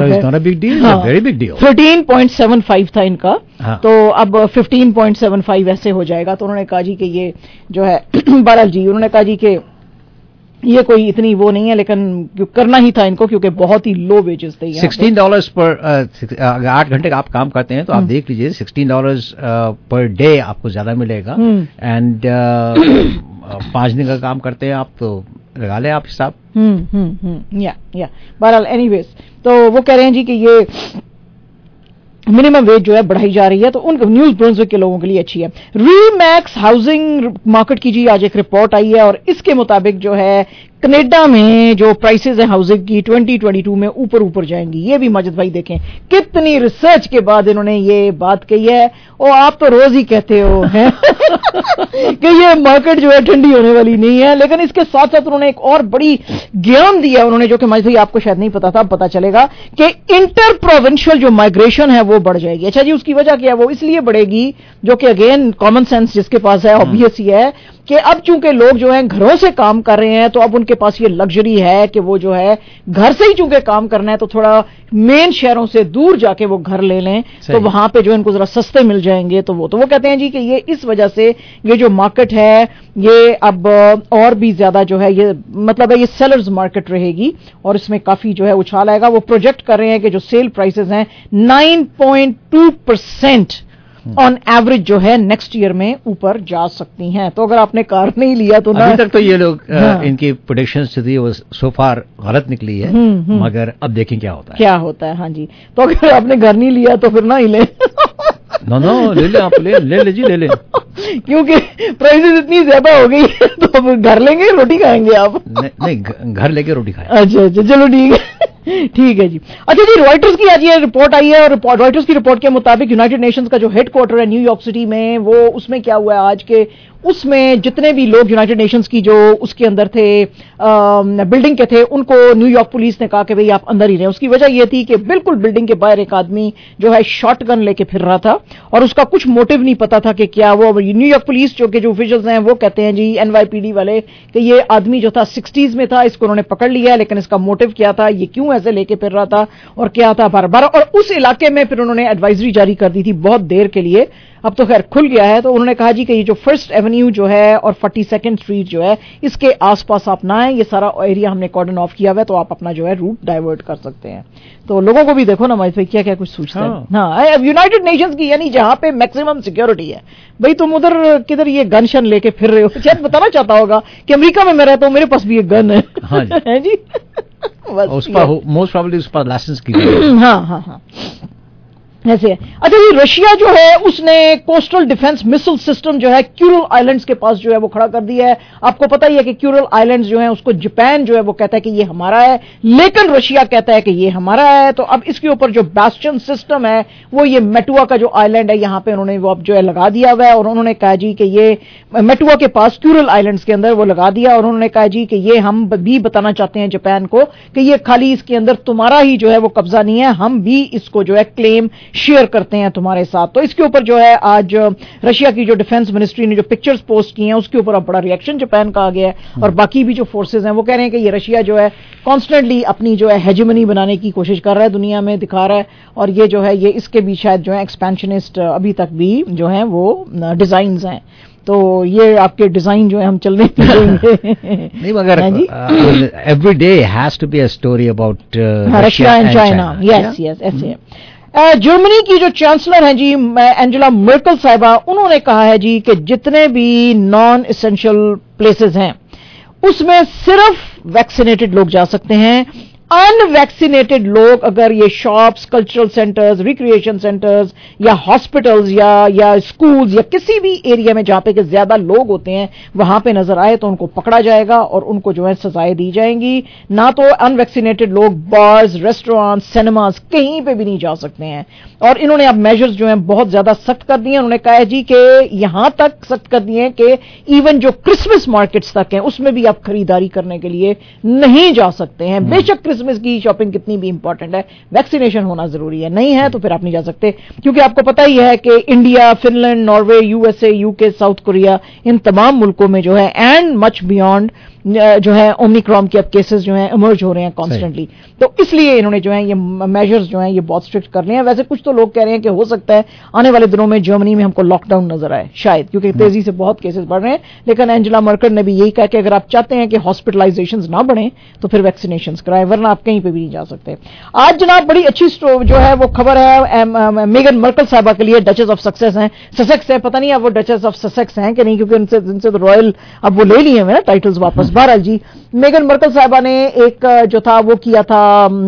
تھرٹین پوائنٹ سیون فائیو تھا ان کا, تو اب ففٹین پوائنٹ سیون فائیو ایسے ہو جائے گا. تو انہوں نے کہا جی کہ یہ جو ہے بہرحال جی انہوں نے کہا جی کہ یہ کوئی اتنی وہ نہیں ہے, لیکن کرنا ہی تھا ان کو کیونکہ بہت ہی لو ویجز تھے. سکسٹین ڈالرز پر آٹھ گھنٹے کا آپ کام کرتے ہیں تو آپ دیکھ لیجیے سکسٹین ڈالرز پر ڈے آپ کو زیادہ ملے گا, اینڈ پانچ دن کا کام کرتے ہیں آپ تو لگا لیں آپ حساب. یا یا بہرحال اینی ویز تو وہ کہہ رہے ہیں جی کہ یہ منیمم ویج جو ہے بڑھائی جا رہی ہے, تو ان نیوز برونزوک کے لوگوں کے لیے اچھی ہے. ری میکس ہاؤسنگ مارکیٹ کی جی آج ایک رپورٹ آئی ہے اور اس کے مطابق جو ہے कनाडा में जो प्राइसेस हैं हाउसिंग की ट्वेंटी ट्वेंटी टू में ऊपर ऊपर जाएंगी। ये भी माजिद भाई देखें कितनी रिसर्च के बाद इन्होंने ये बात कही है। और आप तो रोज ही कहते हो हैं कि ये मार्केट जो है ठंडी होने वाली नहीं है, लेकिन इसके साथ साथ उन्होंने एक और बड़ी ज्ञान दिया उन्होंने, जो कि माजिद भाई आपको शायद नहीं पता था, पता चलेगा कि इंटर प्रोविंशियल जो माइग्रेशन है वो बढ़ जाएगी। अच्छा जी, उसकी वजह क्या है? वो इसलिए बढ़ेगी, जो कि अगेन कॉमन सेंस जिसके पास है ऑब्वियस ही है कि अब चूंकि लोग जो हैं घरों से काम कर रहे हैं, तो अब उनके पास ये लग्जरी है कि वो जो है घर से ही चूंकि काम करना है, तो थोड़ा मेन शहरों से दूर जाके वो घर ले लें, तो वहां पे जो इनको जरा सस्ते मिल जाएंगे। तो वो तो वो कहते हैं जी कि ये इस वजह से ये जो मार्केट है ये अब और भी ज्यादा जो है, ये मतलब है ये सेलर्स मार्केट रहेगी और इसमें काफी जो है उछाल आएगा। वो प्रोजेक्ट कर रहे हैं कि जो सेल प्राइसेस हैं nine point two percent on average जो है नेक्स्ट ईयर में ऊपर जा सकती हैं। तो अगर आपने कार नहीं लिया तो ना, अभी तक तो ये लोग हाँ। इनकी प्रेडिक्शंस जो थी वो सो फार गलत निकली है, मगर अब देखें क्या होता है क्या होता है। हाँ जी, तो अगर आपने घर नहीं लिया तो फिर ना ही ले नो नो ले ले आप ले ले ले जी ले ले क्योंकि प्राइसेस इतनी ज्यादा हो गई है, तो अब घर लेंगे रोटी खाएंगे आप? नहीं, नहीं घर लेके रोटी खाएं। अच्छा अच्छा चलो ठीक है ठीक है जी। अच्छा जी, रॉयटर्स की आज ये रिपोर्ट आई है और रॉयटर्स की रिपोर्ट के मुताबिक यूनाइटेड नेशंस का जो हेडक्वार्टर है न्यूयॉर्क सिटी में, वो उसमें क्या हुआ है आज के, उसमें जितने भी लोग यूनाइटेड नेशंस की जो उसके अंदर थे बिल्डिंग के थे, उनको न्यूयॉर्क पुलिस ने कहा कि भाई आप अंदर ही रहें। उसकी वजह यह थी कि बिल्कुल बिल्डिंग के बाहर एक आदमी जो है शॉटगन लेके फिर रहा था और उसका कुछ मोटिव नहीं पता था कि क्या वो। न्यूयॉर्क पुलिस जो के जो ऑफिशियल्स हैं वो कहते हैं जी, एनवाईपीडी वाले, कि ये आदमी जो था सिक्सटीज में था, इसको उन्होंने पकड़ लिया है, लेकिन इसका मोटिव क्या था, ये क्यों ऐसे लेके फिर रहा था और क्या था बार बार। और उस इलाके में फिर उन्होंने एडवाइजरी जारी कर दी थी बहुत देर के लिए, अब तो खैर खुल गया है। तो उन्होंने कहा जी कि ये जो फर्स्ट एवेन्यू जो है और फोर्टी सेकंड स्ट्रीट जो है, इसके आसपास आप ना आए, ये सारा एरिया हमने कॉर्डन ऑफ किया हुआ है, तो आप अपना जो है रूट डाइवर्ट कर सकते हैं। तो लोगों को भी देखो ना भाई क्या क्या कुछ सोचते हैं। हाँ, अब यूनाइटेड नेशंस की यानी जहां पे मैक्सिमम सिक्योरिटी है, भाई तुम उधर किधर ये गन शन लेके फिर रहे हो। शायद बताना चाहता होगा कि अमेरिका में मैं रहता हूं, मेरे पास भी एक गन है। हाँ जी, है जी उस पर मोस्ट प्रोबेबली उस पर लाइसेंस की हाँ हाँ हाँ ऐसे है। अच्छा ये रशिया जो है उसने कोस्टल डिफेंस मिसाइल सिस्टम जो है क्यूरल आइलैंड्स के पास जो है वो खड़ा कर दिया है। आपको पता ही है कि क्यूरल आइलैंड्स जो है उसको जापान जो है वो कहता है कि ये हमारा है, लेकिन रशिया कहता है कि ये हमारा है। तो अब इसके ऊपर जो बैस्टियन सिस्टम है वो ये मेटुआ का जो आइलैंड है यहाँ पे उन्होंने वो अब जो है लगा दिया हुआ है और उन्होंने कहा जी कि ये मेटुआ के पास क्यूरल आइलैंड्स के अंदर वो लगा दिया और उन्होंने कहा जी कि ये हम भी बताना चाहते हैं जापान को कि ये खाली इसके अंदर तुम्हारा ही जो है वो कब्जा नहीं है, हम भी इसको जो है क्लेम शेयर करते हैं तुम्हारे साथ। तो इसके ऊपर जो है आज रशिया की जो डिफेंस मिनिस्ट्री ने जो पिक्चर्स पोस्ट की हैं उसके ऊपर अब बड़ा रिएक्शन जापान का आ गया है और बाकी भी जो फोर्सेस हैं वो कह रहे हैं कि ये रशिया जो है कॉन्स्टेंटली अपनी जो है हेजेमनी बनाने की कोशिश कर रहा है, दुनिया में दिखा रहा है और ये जो है ये इसके भी शायद जो है एक्सपेंशनिस्ट अभी तक भी जो है वो डिजाइन्स हैं। तो ये आपके डिजाइन जो है हम चलने देंगे नहीं, मगर every day has to be a story about Russia and China. Yes yes ऐसे जर्मनी की जो चांसलर हैं जी एंजेला मर्केल साहिबा, उन्होंने कहा है जी कि जितने भी नॉन एसेंशियल प्लेसेस हैं उसमें सिर्फ वैक्सीनेटेड लोग जा सकते हैं। अनवैक्सीनेटेड लोग अगर ये shops, cultural centres, recreation centres या हॉस्पिटल्स या या स्कूल्स या किसी भी एरिया में जहां पे कि ज्यादा लोग होते हैं वहां पे नजर आए तो उनको पकड़ा जाएगा और उनको जो है सजाएं दी जाएंगी। ना तो अनवैक्सीनेटेड लोग बार्स, रेस्टोरेंट, सिनेमाज कहीं पे भी नहीं जा सकते हैं और इन्होंने अब मेजर्स जो हैं बहुत ज्यादा सख्त कर दिए हैं। उन्होंने कहा है जी कि यहां तक सख्त कर दिए हैं कि इवन जो क्रिसमस मार्केट्स तक हैं उसमें भी आप खरीदारी करने के लिए नहीं जा सकते हैं। बेशक क्रिसमस की शॉपिंग कितनी भी इंपॉर्टेंट है, वैक्सीनेशन होना जरूरी है, नहीं है तो फिर आप नहीं जा सकते। क्योंकि आपको पता ही है कि India, Finland, Norway, USA, UK, South Korea, इन तमाम मुल्कों में जो है एंड मच बियॉन्ड जो है ओमिक्रॉन के अब केसेस जो हैं इमर्ज हो रहे हैं कॉन्स्टेंटली। तो इसलिए इन्होंने जो है ये मेजर्स जो हैं ये बहुत स्ट्रिक्ट कर रहे हैं। वैसे कुछ तो लोग कह रहे हैं कि हो सकता है आने वाले दिनों में जर्मनी में हमको लॉकडाउन नजर आए शायद, क्योंकि तेजी से बहुत केसेस बढ़ रहे हैं। लेकिन एंजेला मर्केल ने भी यही कहा कि अगर आप चाहते हैं कि हॉस्पिटलाइजेशन ना बढ़े तो फिर वैक्सीनेशन कराएं, वरना आप कहीं पर भी नहीं जा सकते। आज जनाब बड़ी अच्छी जो है वो खबर है मेगन मर्केल साहबा के लिए, डचेस ऑफ सक्सेस हैं ससेक्स है, पता नहीं अब वो डचेस ऑफ ससेक्स हैं कि नहीं, क्योंकि उनसे उनसे तो रॉयल अब वो ले लिए हैं ना टाइटल्स वापस। बहरहाल जी मेगन मर्कल साहिबा ने एक जो था वो किया था,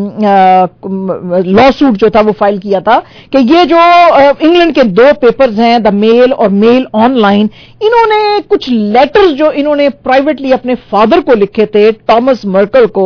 लॉ सूट जो था वो फाइल किया था कि ये जो इंग्लैंड के दो पेपर्स हैं, द मेल और मेल ऑनलाइन, इन्होंने कुछ लेटर्स जो इन्होंने प्राइवेटली अपने फादर को लिखे थे, टॉमस मर्कल को,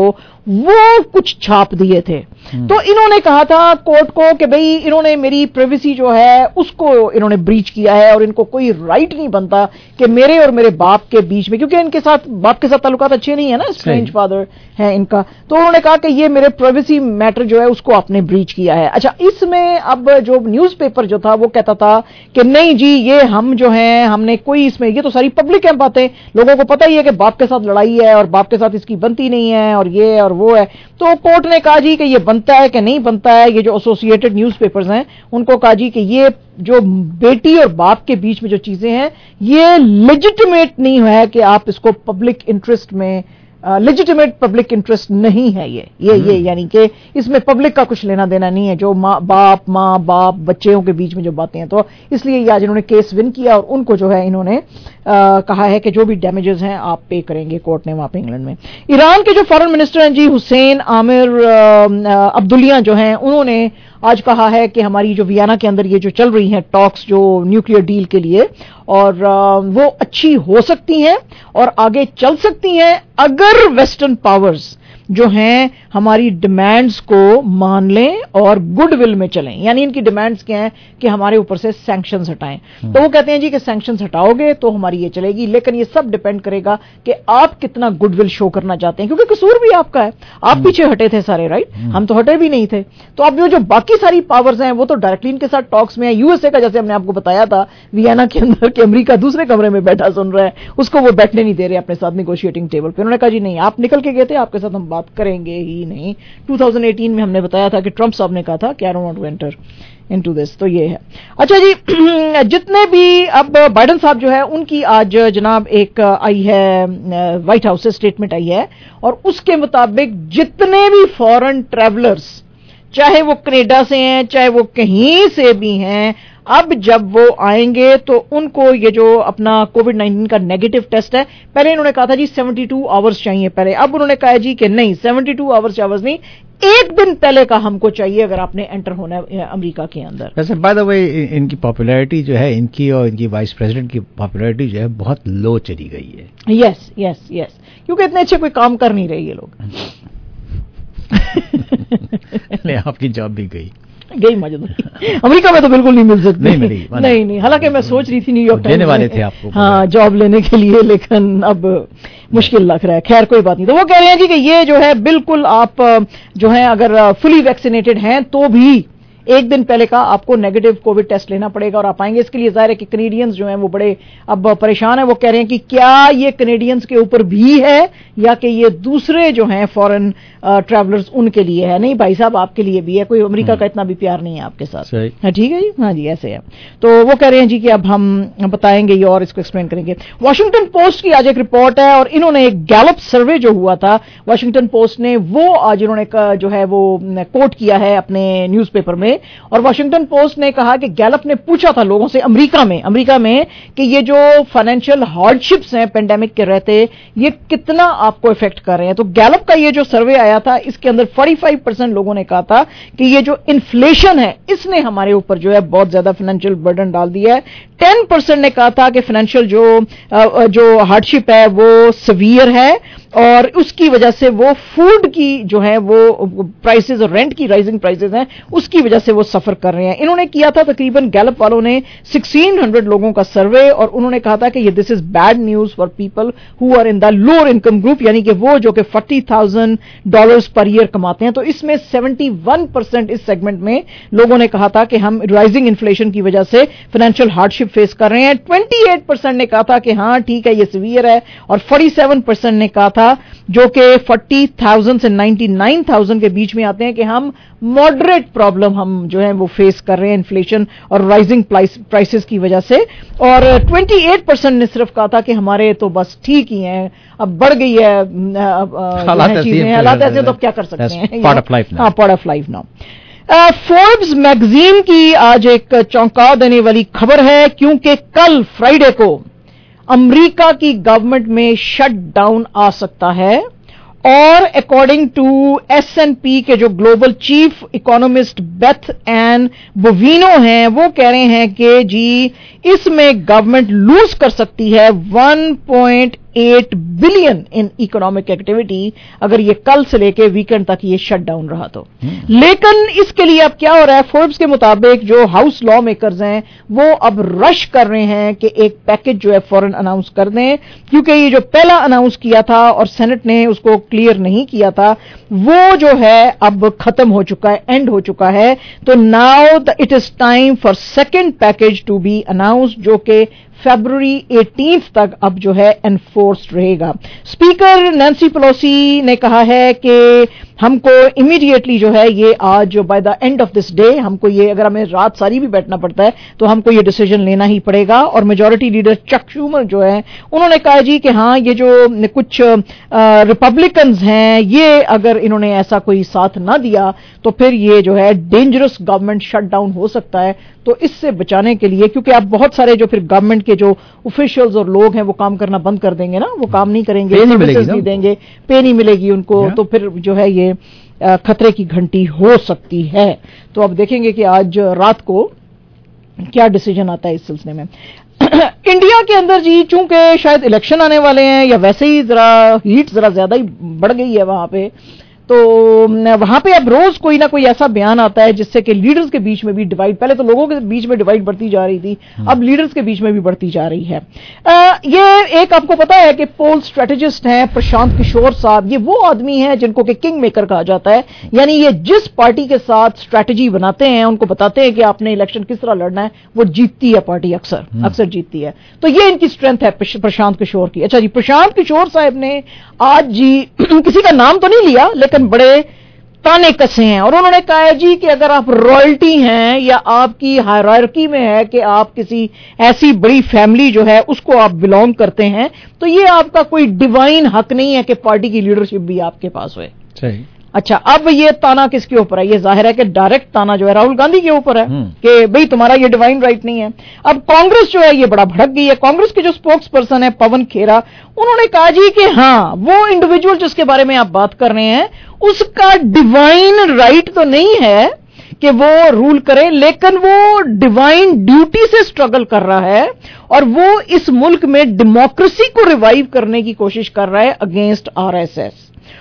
वो कुछ छाप दिए थे। तो इन्होंने कहा था कोर्ट को कि भाई इन्होंने मेरी प्राइवेसी जो है उसको इन्होंने ब्रीच किया है और इनको कोई राइट नहीं बनता कि मेरे और मेरे बाप के बीच में, क्योंकि इनके साथ बाप के साथ ताल्लुकात अच्छे नहीं है ना, स्ट्रेंज फादर है इनका, तो उन्होंने कहा कि ये मेरे प्राइवेसी मैटर जो है उसको आपने ब्रीच किया है। अच्छा, इसमें अब जो न्यूज़पेपर जो था वो कहता था कि नहीं जी ये हम जो है हमने कोई इसमें, ये तो सारी पब्लिक है बातें, लोगों को पता ही है कि बाप के साथ लड़ाई है और बाप के साथ इसकी बनती नहीं है और ये और वो है। तो कोर्ट ने कहा जी कि ये बनता है कि नहीं बनता है, ये जो एसोसिएटेड न्यूज़पेपर्स हैं उनको कहा जी कि ये जो बेटी और बाप के बीच में जो चीजें हैं ये लेजिटिमेट नहीं है कि आप इसको पब्लिक इंटरेस्ट में, लेजिटिमेट पब्लिक इंटरेस्ट नहीं है ये ये ये यानी कि इसमें पब्लिक का कुछ लेना देना नहीं है, जो माँ बाप माँ बाप बच्चों के बीच में जो बातें हैं। तो इसलिए ये आज इन्होंने केस विन किया और उनको जो है इन्होंने आ, कहा है कि जो भी डैमेजेस हैं आप पे करेंगे, कोर्ट ने वहां पे इंग्लैंड में। ईरान के जो फॉरेन मिनिस्टर हैं जी हुसैन आमिर अब्दुल्लिया जो हैं, उन्होंने आज कहा है कि हमारी जो वियना के अंदर ये जो चल रही हैं टॉक्स जो न्यूक्लियर डील के लिए, और वो अच्छी हो सकती हैं और आगे चल सकती हैं अगर वेस्टर्न पावर्स जो हैं हमारी डिमांड्स को मान लें और गुडविल में चलें। यानी इनकी डिमांड्स क्या हैं कि हमारे ऊपर से सैंक्शंस हटाएं। तो वो कहते हैं जी कि सैंक्शंस हटाओगे तो हमारी ये चलेगी, लेकिन ये सब डिपेंड करेगा कि आप कितना गुडविल शो करना चाहते हैं, क्योंकि कसूर भी आपका है, आप पीछे हटे थे सारे, राइट, हम तो हटे भी नहीं थे। तो अब जो बाकी सारी पावर्स हैं वो तो डायरेक्टली इनके साथ टॉक्स में है। यूएसए का जैसे हमने आपको बताया था वियना के अंदर कि अमेरिका दूसरे कमरे में बैठा सुन रहा है, उसको वो बैठने नहीं दे रहे अपने साथ निगोशिएटिंग टेबल पे। उन्होंने कहा जी नहीं, आप निकल के गए थे, आपके साथ हम बात करेंगे ही नहीं। दो हज़ार अठारह में हमने बताया था कि ट्रंप साहब ने कहा था कि I don't want to enter into this. तो ये है। अच्छा जी, जितने भी अब बाइडेन साहब जो है उनकी आज जनाब एक आई है व्हाइट हाउस से स्टेटमेंट आई है, और उसके मुताबिक जितने भी फॉरेन ट्रैवलर्स, चाहे वो कनाडा से हैं चाहे वो कहीं से भी हैं, अब जब वो आएंगे तो उनको ये जो अपना कोविड नाइन्टीन का नेगेटिव टेस्ट है, पहले इन्होंने कहा था जी बहत्तर आवर्स चाहिए पहले, अब उन्होंने कहा जी कि नहीं बहत्तर आवर्स आवर्स नहीं, एक दिन पहले का हमको चाहिए अगर आपने एंटर होना है अमेरिका के अंदर। वैसे बाय द वे इनकी पॉपुलैरिटी जो है, इनकी और इनकी वाइस प्रेसिडेंट की पॉपुलैरिटी जो है बहुत लो चली गई है। यस यस यस, क्योंकि इतने अच्छे कोई काम कर नहीं रहे ये लोग। नहीं, आपकी जॉब भी गई गई मौजूद अमेरिका में तो बिल्कुल नहीं मिल सकती। नहीं मिली, नहीं नहीं, हालांकि मैं सोच रही थी न्यूयॉर्क टाइम्स देने वाले थे आपको हाँ जॉब लेने के लिए, लेकिन अब मुश्किल लग रहा है। खैर कोई बात नहीं। तो वो कह रहे हैं जी कि ये जो है बिल्कुल आप जो है अगर फुली वैक्सीनेटेड हैं तो भी एक दिन पहले का आपको नेगेटिव कोविड टेस्ट लेना पड़ेगा और आप आएंगे। इसके लिए जाहिर है कि कनेडियंस जो हैं वो बड़े अब परेशान हैं। वो कह रहे हैं कि क्या ये कनेडियंस के ऊपर भी है या कि ये दूसरे जो हैं फॉरेन ट्रैवलर्स उनके लिए है। नहीं भाई साहब, आपके लिए भी है, कोई अमेरिका का इतना भी प्यार नहीं है आपके साथ। हाँ ठीक है जी, हाँ जी ऐसे है। तो वो कह रहे हैं जी कि अब हम बताएंगे ये और इसको एक्सप्लेन करेंगे। वॉशिंगटन पोस्ट की आज एक रिपोर्ट है और इन्होंने एक गैलप सर्वे जो हुआ था वॉशिंगटन पोस्ट ने, वो आज इन्होंने जो है वो कोट किया है अपने न्यूज़पेपर में। और वॉशिंगटन पोस्ट ने कहा कि गैलप ने पूछा था लोगों से अमेरिका में अमेरिका में कि ये जो फाइनेंशियल हार्डशिप्स हैं पेंडेमिक के रहते, ये कितना आपको इफेक्ट कर रहे हैं। तो गैलप का ये जो सर्वे आया था इसके अंदर पैंतालीस परसेंट लोगों ने कहा था कि ये जो इन्फ्लेशन है इसने हमारे ऊपर जो है बहुत ज्यादा फाइनेंशियल बर्डन डाल दिया है। दस परसेंट ने कहा था कि फाइनेंशियल जो जो हार्डशिप है वो सीवियर है और उसकी वजह से वो फूड की जो है वो प्राइसेस और रेंट की राइजिंग प्राइसेस हैं उसकी वजह से वो सफर कर रहे हैं। इन्होंने किया था तकरीबन गैलप वालों ने सोलह सौ लोगों का सर्वे और उन्होंने कहा था कि ये this is bad news for people who are in the lower income group, यानी कि वो जो कि चालीस हज़ार डॉलर्स पर ईयर कमाते हैं। तो इसमें इकहत्तर परसेंट इस सेगमेंट में लोगों ने कहा था कि हम राइजिंग इन्फ्लेशन की वजह से फाइनेंशियल हार्डशिप फेस कर रहे हैं। अट्ठाईस परसेंट ने कहा था कि हाँ ठीक है ये सीवियर है और सैंतालीस परसेंट ने कहा था जो कि चालीस हज़ार से निन्यानवे हज़ार के बीच में आते हैं कि हम मॉडरेट प्रॉब्लम हम जो है वो फेस कर रहे हैं इन्फ्लेशन और राइजिंग प्राइसेस की वजह से। और अट्ठाईस परसेंट ने सिर्फ कहा था कि हमारे तो बस ठीक ही हैं, अब बढ़ गई है चीजें, हालात ऐसे तो अब क्या कर सकते हैं, पार्ट ऑफ लाइफ हाँ part of life now. Forbes magazine की आज एक चौंका देने वाली खबर है क्योंकि कल फ्राइडे को अमेरिका की गवर्नमेंट में शट डाउन आ सकता है और according to S and P के जो global chief economist Beth Ann Bovino हैं, वो कह रहे हैं कि जी इसमें गवर्नमेंट लूज कर सकती है one point eight billion in economic activity अगर ये कल से लेके वीकेंड तक ये शट डाउन रहा तो। लेकिन इसके लिए अब क्या हो रहा है, फोर्ब्स के मुताबिक जो हाउस लॉ मेकर्स हैं वो अब रश कर रहे हैं कि एक पैकेज जो है फौरन अनाउंस कर दें, क्योंकि ये जो पहला अनाउंस किया था और सेनेट ने उसको क्लियर नहीं किया था वो जो है अब खत्म हो चुका है, एंड हो चुका है। तो now it is time for second package to be announce जो कि फरवरी एटीन्थ तक अब जो है एनफोर्स्ड रहेगा। स्पीकर नैंसी पेलोसी ने कहा है कि हमको इमीडिएटली जो है ये आज by the end of this day हमको ये, अगर हमें रात सारी भी बैठना पड़ता है तो हमको ये डिसीजन लेना ही पड़ेगा। और मेजॉरिटी लीडर चक शूमर जो है उन्होंने कहा जी कि हाँ ये जो कुछ रिपब्लिकन्स हैं ये अगर इन्होंने ऐसा कोई साथ ना दिया तो फिर ये जो है डेंजरस गवर्नमेंट शटडाउन हो सकता है। तो इससे बचाने के लिए, क्योंकि आप बहुत सारे जो फिर गवर्नमेंट के जो ऑफिशियल्स और लोग हैं वो काम करना बंद कर देंगे ना, वो काम नहीं करेंगे, सर्विसेज नहीं देंगे, पे नहीं मिलेगी उनको, तो फिर जो है ये खतरे की घंटी हो सकती है। तो अब देखेंगे कि आज रात को क्या डिसीजन आता है इस सिलसिले में। इंडिया के अंदर जी चूंकि शायद इलेक्शन आने वाले हैं या वैसे ही जरा हीट जरा ज्यादा ही बढ़ गई है वहां पे, तो वहां पे अब रोज कोई ना कोई ऐसा बयान आता है जिससे कि लीडर्स के बीच में भी डिवाइड, पहले तो लोगों के बीच में डिवाइड बढ़ती जा रही थी, अब लीडर्स के बीच में भी बढ़ती जा रही है। आ, ये एक आपको पता है कि पोल स्ट्रेटेजिस्ट हैं प्रशांत किशोर साहब, ये वो आदमी हैं जिनको कि किंग मेकर कहा जाता है, यानी ये जिस पार्टी के साथ स्ट्रेटेजी बनाते हैं उनको बताते हैं कि आपने इलेक्शन किस तरह लड़ना है, वो जीतती है पार्टी, अक्सर अक्सर जीतती है। तो ये इनकी स्ट्रेंथ है प्रशांत किशोर की। अच्छा जी, प्रशांत किशोर साहब ने आज जी किसी का नाम तो नहीं लिया लेकिन बड़े ताने कसे हैं और उन्होंने कहा है जी कि अगर आप रॉयल्टी हैं या आपकी हायरार्की में है कि आप किसी ऐसी बड़ी फैमिली जो है उसको आप बिलोंग करते हैं तो ये आपका कोई डिवाइन हक नहीं है कि पार्टी की लीडरशिप भी आपके पास हो। सही। अच्छा, अब ये ताना किसके ऊपर है? ये जाहिर है कि डायरेक्ट ताना जो है राहुल गांधी के ऊपर है कि भाई तुम्हारा ये डिवाइन राइट नहीं है। अब कांग्रेस जो है ये बड़ा भड़क गई है। कांग्रेस के जो स्पोक्स पर्सन है पवन खेरा, उन्होंने कहा जी कि हाँ वो इंडिविजुअल जिसके बारे में आप बात कर रहे हैं उसका डिवाइन राइट तो नहीं है कि वो रूल करे, लेकिन वो डिवाइन ड्यूटी से स्ट्रगल कर रहा है और वो इस मुल्क में डेमोक्रेसी को रिवाइव करने की कोशिश कर रहा है अगेंस्ट आरएसएस।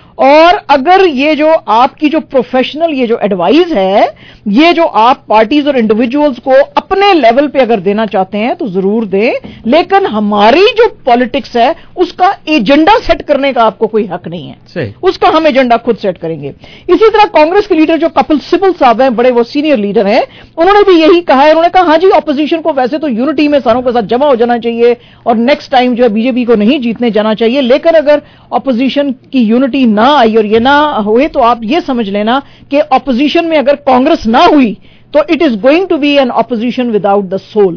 और अगर ये जो आपकी जो प्रोफेशनल ये जो एडवाइस है ये जो आप पार्टीज और इंडिविजुअल्स को अपने लेवल पे अगर देना चाहते हैं तो जरूर दें, लेकिन हमारी जो पॉलिटिक्स है उसका एजेंडा सेट करने का आपको कोई हक नहीं है। सही। उसका हम एजेंडा खुद सेट करेंगे। इसी तरह कांग्रेस के लीडर जो कपिल सिब्बल साहब हैं, बड़े वो सीनियर लीडर हैं, उन्होंने भी यही कहा है। उन्होंने कहा हाँ जी ऑपोजिशन को वैसे तो यूनिटी में सारों के साथ जमा हो जाना चाहिए और नेक्स्ट टाइम जो है बीजेपी को नहीं जीतने जाना चाहिए, लेकिन अगर ऑपोजिशन की यूनिटी ना आई और ये ना हुए तो आप ये समझ लेना कि ऑपोजिशन में अगर कांग्रेस ना हुई तो it is going to be an opposition without the soul.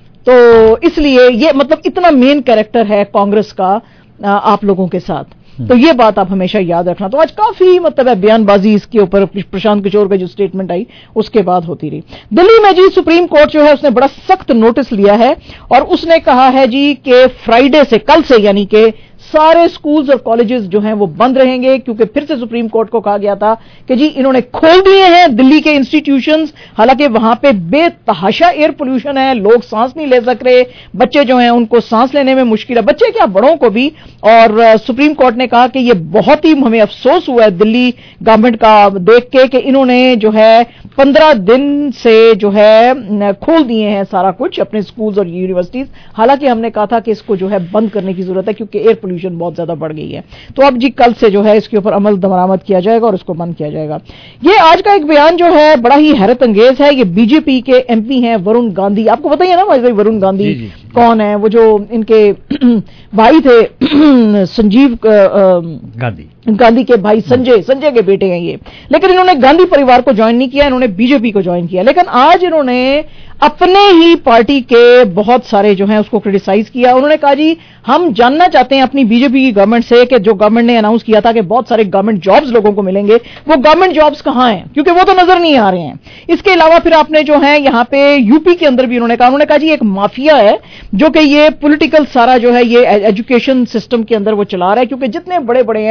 तो इसलिए ये मतलब इतना मेन कैरेक्टर है कांग्रेस का आप लोगों के साथ, तो ये बात आप हमेशा याद रखना। तो आज काफी मतलब है बयानबाजी इसके ऊपर प्रशांत किशोर का जो स्टेटमेंट आई उसके बाद होती रही। दिल्ली में जी सुप्रीम कोर्ट जो है उसने बड़ा सख्त नोटिस लिया है और उसने कहा है जी कि फ्राइडे से, कल से यानी कि सारे स्कूल्स और कॉलेजेस जो हैं वो बंद रहेंगे, क्योंकि फिर से सुप्रीम कोर्ट को कहा गया था कि जी इन्होंने खोल दिए हैं दिल्ली के इंस्टीट्यूशंस, हालांकि वहां पे बेतहाशा एयर पोल्यूशन है, लोग सांस नहीं ले सक रहे, बच्चे जो हैं उनको सांस लेने में मुश्किल है, बच्चे क्या बड़ों को भी। और सुप्रीम कोर्ट ने कहा कि ये बहुत ही हमें अफसोस हुआ है दिल्ली गवर्नमेंट का देख के कि इन्होंने जो है पंद्रह दिन से जो है खोल दिए हैं सारा कुछ अपने स्कूल्स और यूनिवर्सिटीज, हालांकि हमने कहा था कि इसको जो है बंद करने की जरूरत है क्योंकि एयर पोल्यूशन बहुत ज्यादा बढ़ गई है। तो अब जी कल से जो है इसके ऊपर अमल दरामद किया जाएगा और इसको बंद किया जाएगा। ये आज का एक बयान जो है बड़ा ही हैरत अंगेज है। ये बीजेपी के एमपी हैं वरुण गांधी, आपको पता ही है ना भाई वरुण गांधी जी, जी, कौन है? वो जो इनके भाई थे संजीव गांधी गांधी के भाई संजय संजय के बेटे हैं ये, लेकिन इन्होंने गांधी परिवार को ज्वाइन नहीं किया, इन्होंने बीजेपी को ज्वाइन किया। लेकिन आज इन्होंने अपने ही पार्टी के बहुत सारे जो हैं उसको क्रिटिसाइज किया। उन्होंने कहा जी हम जानना चाहते हैं अपनी बीजेपी की गवर्नमेंट से कि जो गवर्नमेंट ने अनाउंस किया था कि बहुत सारे गवर्नमेंट जॉब्स लोगों को मिलेंगे, वो गवर्नमेंट जॉब्स कहां हैं, क्योंकि वो तो नजर नहीं आ रहे हैं। इसके अलावा फिर आपने जो है यहाँ पे यूपी के अंदर भी उन्होंने कहा उन्होंने कहा जी एक माफिया है जो कि ये पॉलिटिकल सारा जो है ये एजुकेशन सिस्टम के अंदर वो चला रहा है, क्योंकि जितने बड़े बड़े हैं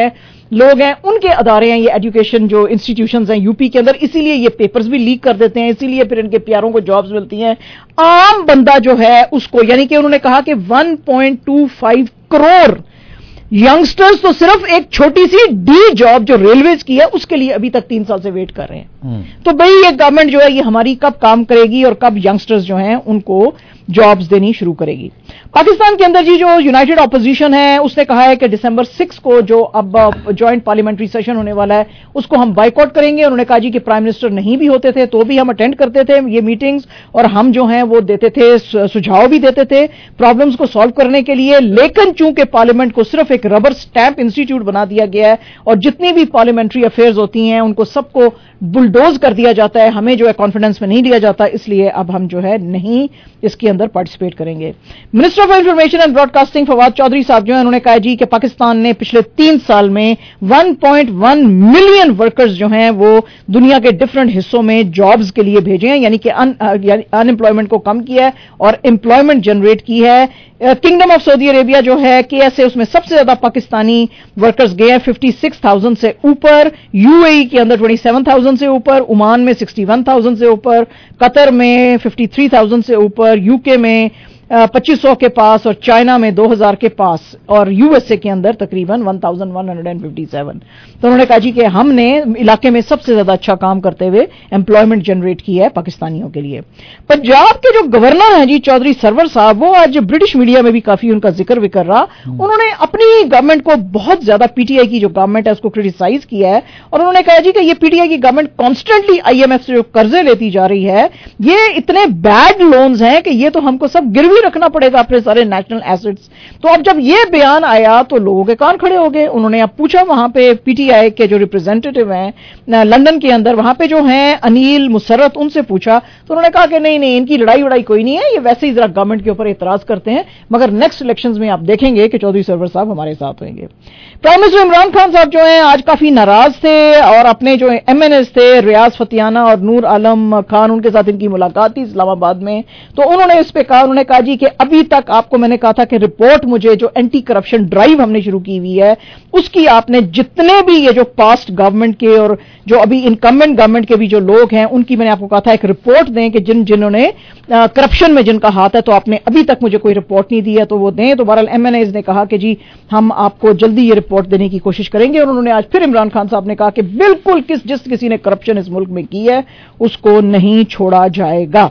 लोग हैं, उनके अदारे हैं, ये एजुकेशन जो इंस्टीट्यूशंस हैं यूपी के अंदर, इसीलिए ये पेपर्स भी लीक कर देते हैं, इसीलिए फिर इनके प्यारों को जॉब्स मिलती हैं। आम बंदा जो है उसको, यानी कि उन्होंने कहा कि one point two five crore youngsters तो सिर्फ एक छोटी सी डी जॉब जो रेलवेज की है उसके लिए अभी तक तीन साल से वेट कर रहे हैं। तो भाई ये गवर्नमेंट जो है ये हमारी कब काम करेगी और कब यंगस्टर्स जो हैं उनको जॉब्स देनी शुरू करेगी। पाकिस्तान के अंदर जी जो यूनाइटेड ऑपोजिशन है उसने कहा है कि दिसंबर सिक्स को जो अब जॉइंट पार्लियामेंट्री सेशन होने वाला है उसको हम बाइकआउट करेंगे। उन्होंने कहा जी कि प्राइम मिनिस्टर नहीं भी होते थे तो भी हम अटेंड करते थे ये मीटिंग्स और हम जो हैं वो देते थे, सुझाव भी देते थे प्रॉब्लम्स को सॉल्व करने के लिए। लेकिन चूंकि पार्लियामेंट को सिर्फ एक रबर स्टैंप इंस्टीट्यूट बना दिया गया है और जितनी भी पार्लियामेंट्री अफेयर्स होती हैं उनको सबको बुलडोज कर दिया जाता है, हमें जो है कॉन्फिडेंस में नहीं लिया जाता, इसलिए अब हम जो है नहीं इसके अंदर पार्टिसिपेट करेंगे। Minister of information and broadcasting Fawad Chaudhry साहब जो है उन्होंने कहा जी कि पाकिस्तान ने पिछले तीन साल में one point one million workers जो हैं वो दुनिया के डिफरेंट हिस्सों में जॉब्स के लिए भेजे हैं, यानी कि अनएम्प्लॉयमेंट को कम किया है और एम्प्लॉयमेंट जनरेट की है। किंगडम ऑफ सऊदी अरेबिया जो है के एस ए उसमें सबसे ज्यादा पाकिस्तानी वर्कर्स गए हैं छप्पन हज़ार से ऊपर, यूएई के अंदर सत्ताईस हज़ार से ऊपर, ओमान में इकसठ हज़ार से ऊपर, कतर में तिरेपन हज़ार से ऊपर, यूके में पच्चीस सौ के पास और चाइना में दो हज़ार के पास और यूएसए के अंदर तकरीबन एक हज़ार एक सौ सत्तावन। तो उन्होंने कहा जी कि हमने इलाके में सबसे ज्यादा अच्छा काम करते हुए एम्प्लॉयमेंट जनरेट किया है पाकिस्तानियों के लिए। पंजाब के जो गवर्नर हैं जी चौधरी सरवर साहब, वो आज ब्रिटिश मीडिया में भी काफी उनका जिक्र भी कर रहा। उन्होंने अपनी गवर्नमेंट को बहुत ज्यादा पीटीआई की जो गवर्नमेंट है उसको क्रिटिसाइज किया है और उन्होंने कहा जी कि ये पीटीआई की गवर्नमेंट कॉन्स्टेंटली आईएमएफ से जो कर्जे लेती जा रही है ये इतने बैड लोन्स हैं कि ये तो हमको सब गिरवी रखना पड़ेगा अपने सारे नेशनल एसेट्स। तो अब जब ये बयान आया तो लोगों के कान खड़े हो गए। उन्होंने अब पूछा वहां पे पीटीआई के जो रिप्रेजेंटेटिव हैं लंदन के अंदर, वहां पे जो हैं अनिल मुसर्रत, उनसे पूछा तो उन्होंने कहा कि नहीं नहीं इनकी लड़ाई वड़ाई कोई नहीं है, ये वैसे ही जरा गवर्नमेंट के ऊपर एतराज करते हैं, मगर नेक्स्ट इलेक्शंस में आप देखेंगे कि चौधरी सरवर साहब हमारे साथ होंगे। प्राइम मिनिस्टर इमरान खान साहब जो हैं आज काफी नाराज थे और अपने जो एमएनएस थे रियाज फतियाना और नूर आलम खान, उनके साथ इनकी मुलाकात थी इस्लामाबाद में। तो उन्होंने इस पे कहा, उन्होंने कहा जी कि अभी तक आपको मैंने कहा था कि रिपोर्ट मुझे जो एंटी करप्शन ड्राइव हमने शुरू की हुई है उसकी आपने जितने भी ये जो पास्ट गवर्नमेंट के और जो अभी इनकम्बेंट गवर्नमेंट के भी जो लोग हैं उनकी मैंने आपको कहा था एक रिपोर्ट दें कि जिन जिन्होंने करप्शन में जिनका हाथ है, तो आपने अभी तक मुझे कोई रिपोर्ट नहीं दी है तो वो दें। तो बहरहाल एमएनएज ने कहा कि जी हम आपको जल्दी ये रिपोर्ट देने की कोशिश करेंगे और उन्होंने आज फिर इमरान खान साहब ने कहा कि बिल्कुल किस जिस किसी ने करप्शन इस मुल्क में की है उसको नहीं छोड़ा जाएगा।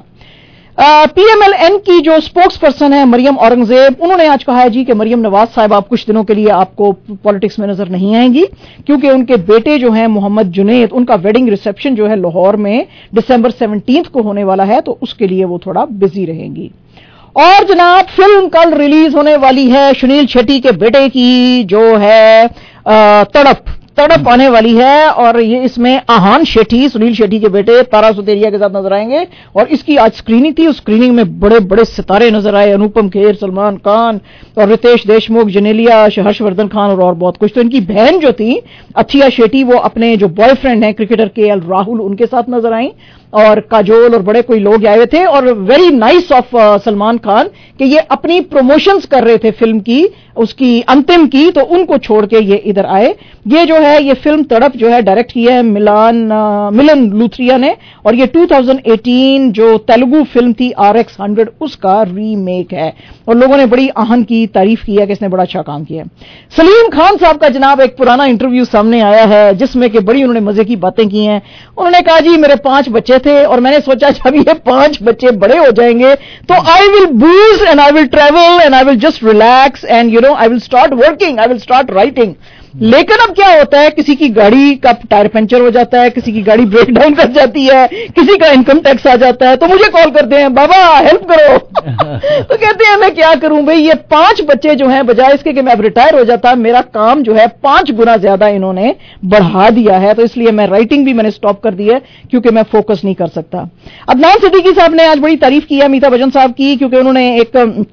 पीएमएलएन की जो स्पोक्स पर्सन है मरियम औरंगजेब, उन्होंने आज कहा है जी कि मरियम नवाज साहब आप कुछ दिनों के लिए आपको पॉलिटिक्स में नजर नहीं आएंगी क्योंकि उनके बेटे जो हैं मोहम्मद जुनैद, उनका वेडिंग रिसेप्शन जो है लाहौर में दिसंबर सत्रह को होने वाला है, तो उसके लिए वो थोड़ा बिजी रहेंगी। और जनाब फिल्म कल रिलीज होने वाली है सुनील शेट्टी के बेटे की जो है तड़प तड़प आने वाली है और ये इसमें आहान शेट्टी सुनील शेट्टी के बेटे तारा सुतेरिया के साथ नजर आएंगे और इसकी आज स्क्रीनिंग थी। उस स्क्रीनिंग में बड़े बड़े सितारे नजर आए, अनुपम खेर, सलमान खान और रितेश देशमुख, जेनेलिया, हर्षवर्धन खान और, और बहुत कुछ। तो इनकी बहन जो थी अथिया शेट्टी वो अपने जो बॉयफ्रेंड हैं क्रिकेटर के एल राहुल उनके साथ नजर आई और काजोल और बड़े कोई लोग आए हुए थे और very nice of Salman Khan कि ये अपनी प्रमोशंस कर रहे थे फिल्म की, उसकी अंतिम की, तो उनको छोड़ के ये इधर आए। ये जो है ये फिल्म तड़प जो है डायरेक्ट की है मिलान आ, मिलन लूथरिया ने और ये दो हज़ार अठारह जो तेलुगु फिल्म थी आर एक्स हंड्रेड उसका रीमेक है और लोगों ने बड़ी आहन की तारीफ की है कि इसने बड़ा अच्छा काम किया। सलीम खान साहब का जनाब एक पुराना इंटरव्यू सामने आया है जिसमें कि बड़ी उन्होंने मजे की बातें की हैं। उन्होंने कहा जी मेरे पांच बच्चे थे और मैंने सोचा जब ये पांच बच्चे बड़े हो जाएंगे तो I will booze and I will travel and I will just relax and you know I will start working, I will start writing. लेकिन अब क्या होता है, किसी की गाड़ी का टायर पंचर हो जाता है, किसी की गाड़ी ब्रेक डाउन कर जाती है, किसी का इनकम टैक्स आ जाता है, तो मुझे कॉल करते हैं बाबा हेल्प करो तो कहते हैं मैं क्या करूं भाई, ये पांच बच्चे जो हैं बजाय इसके कि मैं अब रिटायर हो जाता मेरा काम जो है पांच गुना ज्यादा इन्होंने बढ़ा दिया है, तो इसलिए मैं राइटिंग भी मैंने स्टॉप कर दी है क्योंकि मैं फोकस नहीं कर सकता। अदनान सिद्दीकी साहब ने आज बड़ी तारीफ की है अमिताभ बच्चन साहब की क्योंकि उन्होंने एक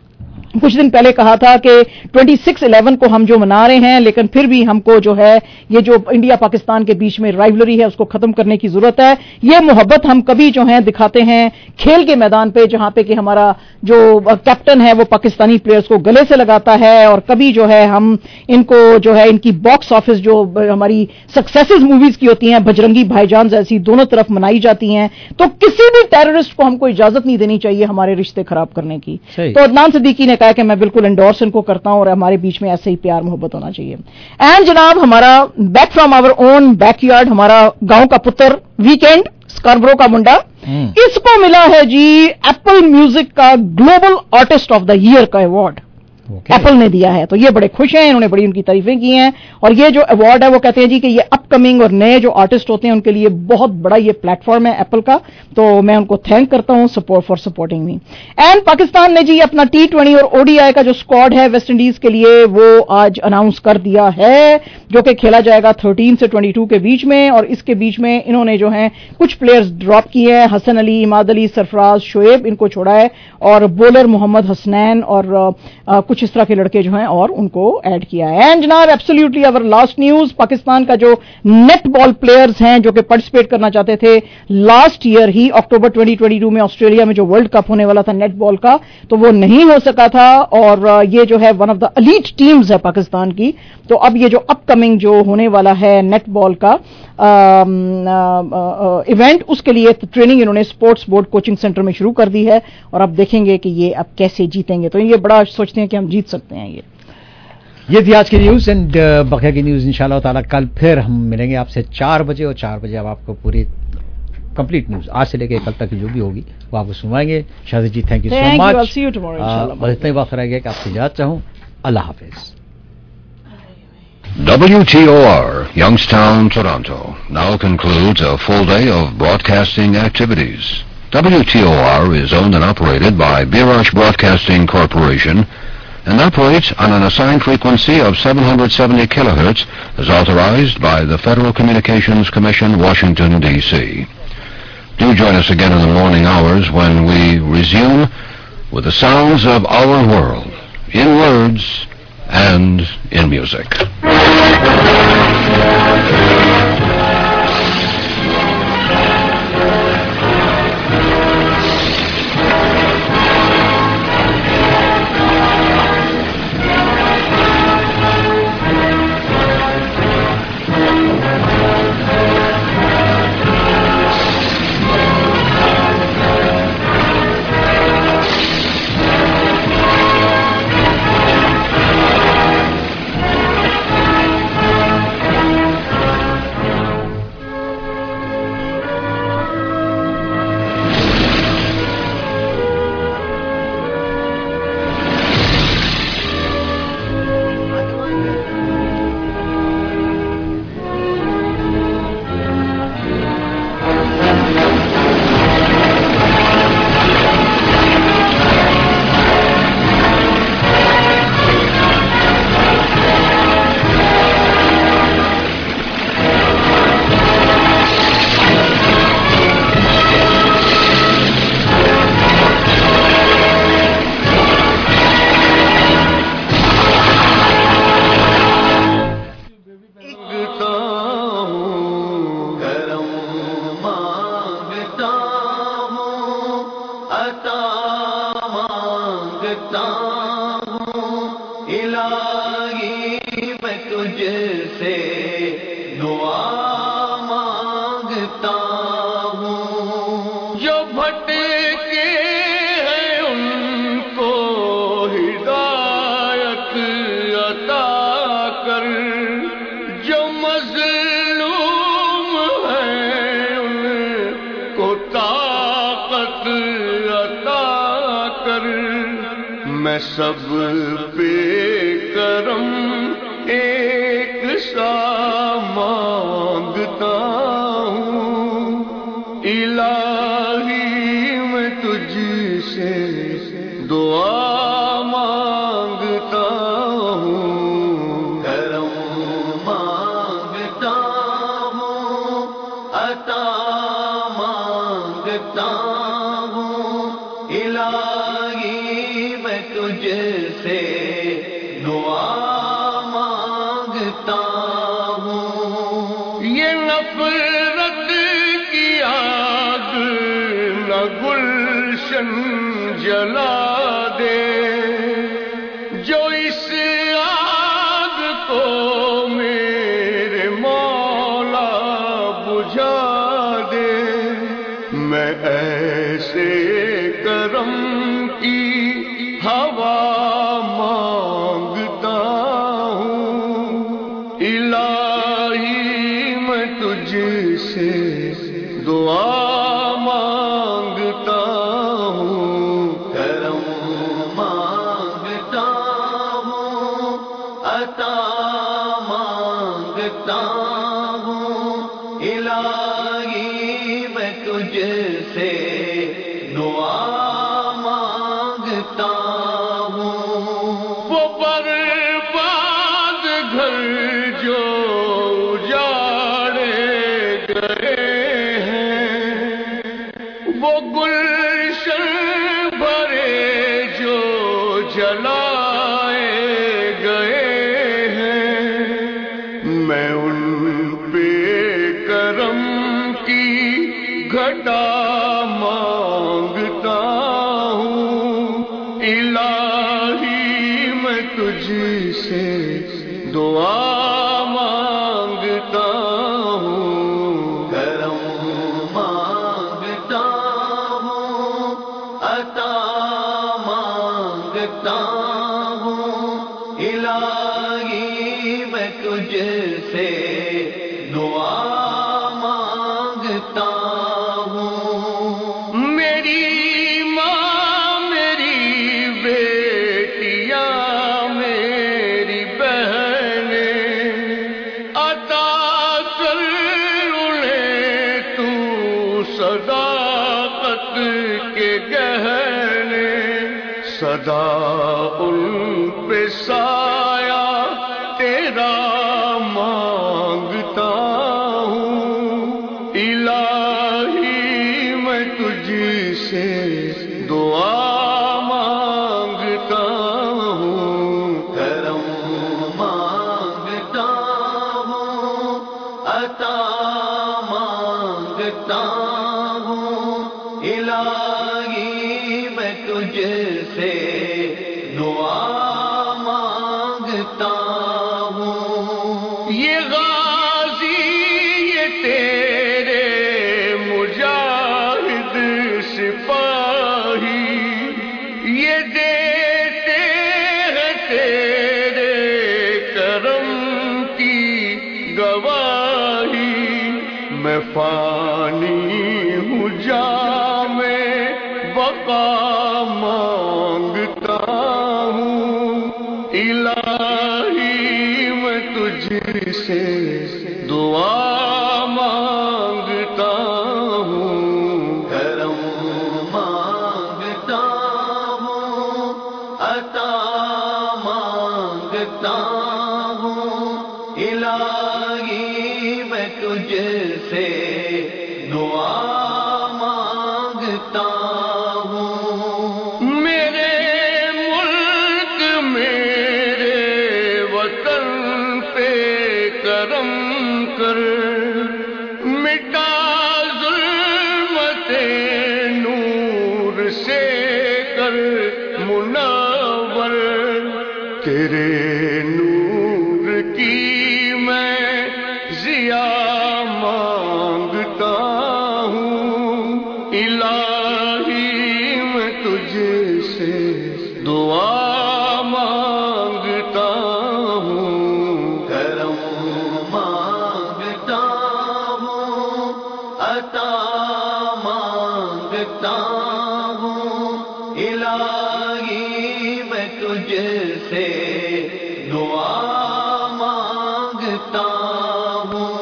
کچھ دن پہلے کہا تھا کہ ٹوئنٹی سکس الیون کو ہم جو منا رہے ہیں لیکن پھر بھی ہم کو جو ہے یہ جو انڈیا پاکستان کے بیچ میں رائیولری ہے اس کو ختم کرنے کی ضرورت ہے. یہ محبت ہم کبھی جو ہے دکھاتے ہیں کھیل کے میدان پہ جہاں پہ کہ ہمارا جو کیپٹن ہے وہ پاکستانی پلیئرز کو گلے سے لگاتا ہے, اور کبھی جو ہے ہم ان کو جو ہے ان کی باکس آفس جو ہماری سکسیسز موویز کی ہوتی ہیں بجرنگی بھائی جان جیسی دونوں طرف منائی جاتی ہیں, تو کسی بھی ٹیررسٹ کو ہم کو اجازت نہیں دینی چاہیے ہمارے رشتے خراب کرنے کی. تو عدنان صدیقی نے کہا کہ میں بالکل انڈورس ان کو کرتا ہوں اور ہمارے بیچ میں ایسے ہی پیار محبت ہونا چاہیے. اینڈ جناب ہمارا back from our own backyard, ہمارا گاؤں کا پتر ویکینڈ اسکاربرو کا منڈا, اس کو ملا ہے جی ایپل میوزک کا global artist of the year کا ایوارڈ. ایپل نے دیا ہے تو یہ بڑے خوش ہیں, انہوں نے بڑی ان کی تعریفیں کی ہیں. اور یہ جو ایوارڈ ہے وہ کہتے ہیں جی کہ یہ اپ کمنگ اور نئے جو آرٹسٹ ہوتے ہیں ان کے لیے بہت بڑا یہ پلیٹ فارم ہے ایپل کا, تو میں ان کو تھینک کرتا ہوں support for supporting me. And Pakistan نے جی اپنا ٹی ٹوینٹی اور او ڈی آئی کا جو اسکواڈ ہے ویسٹ انڈیز کے لیے وہ آج اناؤنس کر دیا ہے, جو کہ کھیلا جائے گا تھرٹین سے ٹوئنٹی ٹو کے بیچ میں. اور اس کے بیچ میں انہوں نے جو ہیں کچھ پلیئرز ڈراپ کیے ہیں, حسن علی, اماد علی, سرفراز, شعیب ان کو چھوڑا ہے, اور بولر محمد حسنین اور کچھ اس طرح کے لڑکے جو ہیں اور ان کو ایڈ کیا ہے. اینڈ جناب ایبسلیوٹلی اور لاسٹ نیوز, پاکستان کا جو نیٹ بال پلیئرز ہیں جو کہ پارٹیسپیٹ کرنا چاہتے تھے لاسٹ ایئر ہی اکتوبر ٹوئنٹی ٹوئنٹی ٹو میں آسٹریلیا میں جو ورلڈ کپ ہونے والا تھا نیٹ بال کا, تو وہ نہیں ہو سکا تھا. اور یہ جو ہے one of the elite teams ہے پاکستان کی, تو اب یہ جو اپ کمنگ جو ہونے والا ہے نیٹ بال کا ایونٹ اس کے لیے ٹریننگ انہوں نے اسپورٹس بورڈ کوچنگ سینٹر میں شروع کر دی ہے, اور اب دیکھیں گے کہ یہ اب کیسے جیتیں گے. تو یہ بڑا سوچتے ہیں کہ ہم جیت سکتے ہیں. یہ یہ تھی آج کی نیوز, اینڈ بقیہ کی نیوز انشاءاللہ تعالی کل پھر ہم ملیں گے آپ سے چار بجے, اور چار بجے اب آپ کو پوری کمپلیٹ نیوز آج سے لے کے کل تک جو بھی ہوگی وہ آپ کو سنوائیں گے. Shahid ji thank you so much. بس اتنا ہی وقت رہ گیا کہ آپ سے اجازت چاہوں. اللہ حافظ. W T O R, Youngstown, Toronto, now concludes a full day of broadcasting activities. W T O R is owned and operated by Birash Broadcasting Corporation and operates on an assigned frequency of seven hundred seventy kilohertz as authorized by the Federal Communications Commission, Washington, D C. Do join us again in the morning hours when we resume with the sounds of our world, in words and in music. سب پہ کرم ایک سا مانگتا ہوں الہی میں تجھ سے دعا مانگتا ہوں کرم مانگتا ہوں عطا مانگتا ہوں الہی میں تجھ نفرت کی آگ نہ گلشن جلا دے، جو اس آگ کو میرے مولا بجھا دے، میں ایسے کرم کی ہوا مانگتا ہوں، الہی میں تجھ سے دعا مانگتا ہوں، کرم مانگتا ہوں، عطا مانگتا ہوں، الہی میں تجھ سے دعا مانگتا ہوں۔ وہ برباد گھر جو اجاڑے گئے ہیں، وہ گلشن بھرے جو جلائے گئے ہیں، میں ان پہ کرم کی گھٹا مانگتا ہوں، الہی میں تجھ سے دعا مانگتا ہوں، کرم مانگتا ہوں، عطا مانگتا ہوں، الہی میں تجھ سے دعا مانگتا ہوں۔ میری ماں، میری بیٹیاں، میری بہنیں، عطا کر انہیں تو صداقت کے گہنے، سدا ان پہ سایہ تیرا مانگتا ہوں، الہی میں تجھ سے دعا مانگتا ہوں، کرم مانگتا ہوں، عطا مانگتا ہوں، الہی میں تجھ سے دعا مانگتا ہوں۔ یہ غازی، یہ تیرے مجاہد سپاہی، یہ دیتے ہیں تیرے کرم کی گواہی، میں فانی ہوں جام بقا مانگتا ہوں، الہی میں تجھ سے دعا مانگتا ہوں، کرم مانگتا ہوں، عطا مانگتا ہوں، الہی میں تجھ سے دعا مانگتا ہوں۔ میرے ملک، میرے وطن پہ کرم کر، مٹا ظلمت نور سے کر منور، تیرے نور کی میں ضیا مانگتا ہوں، الہی میں تجھ سے دعا مانگتا ہوں، کرم مانگتا ہوں، عطا مانگتا ہوں، الہی میں تجھ سے دعا مانگتا ہوں۔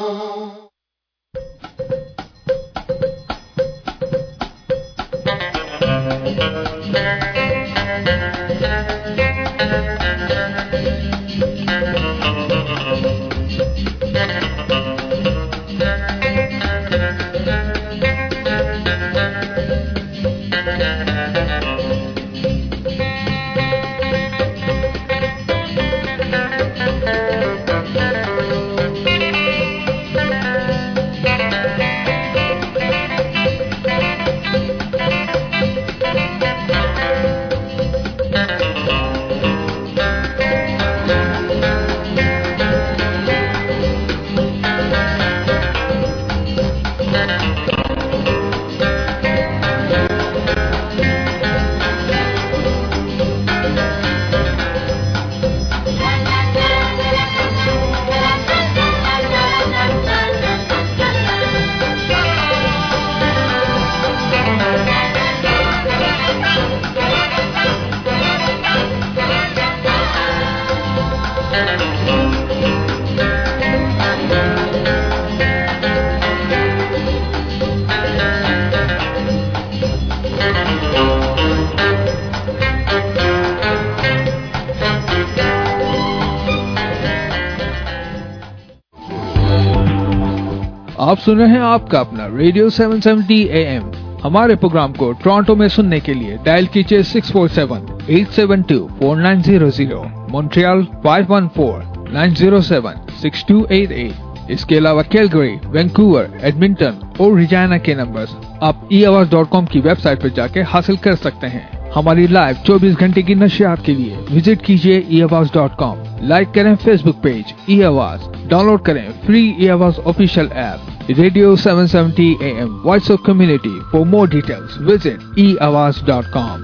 आप सुन रहे हैं आपका अपना रेडियो सेवन सेवेंटी ए एम। हमारे प्रोग्राम को टोरंटो में सुनने के लिए डायल कीजिए six four seven eight seven two four nine zero zero, Montreal five one four nine zero seven six two eight eight. इसके अलावा कैलगरी, वैंकूवर, एडमिंटन और रिजाना के नंबर्स आप ई आवाज डॉट कॉम की वेबसाइट पर जाके हासिल कर सकते हैं। हमारी लाइव चौबीस घंटे की नशियात के लिए विजिट कीजिए e Awaaz dot com. Like करें Facebook page e Awaaz, download करें free e Awaaz official app radio seven seventy A M voice of community. For more details visit e Awaaz dot com.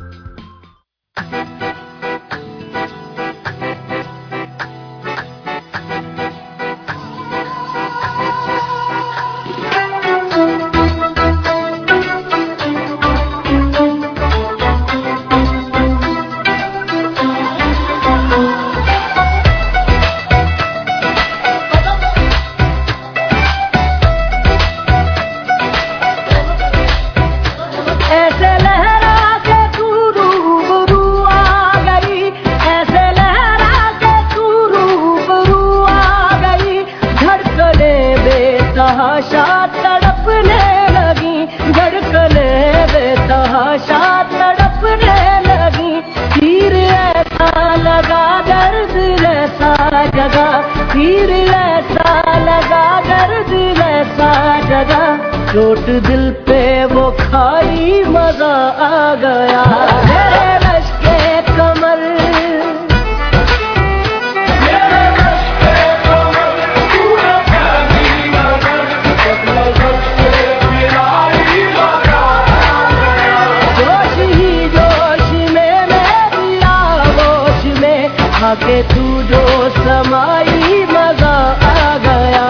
चोट दिल पे वो खाई मजा आ गया मेरे रश के कमर, मेरे रश के कमर पूरा फैली नजर, अपने रश के मेरा ही मजा आ गया। जोश ही जोश में मैं दिया होश में आके तू जो समाई मजा आ गया।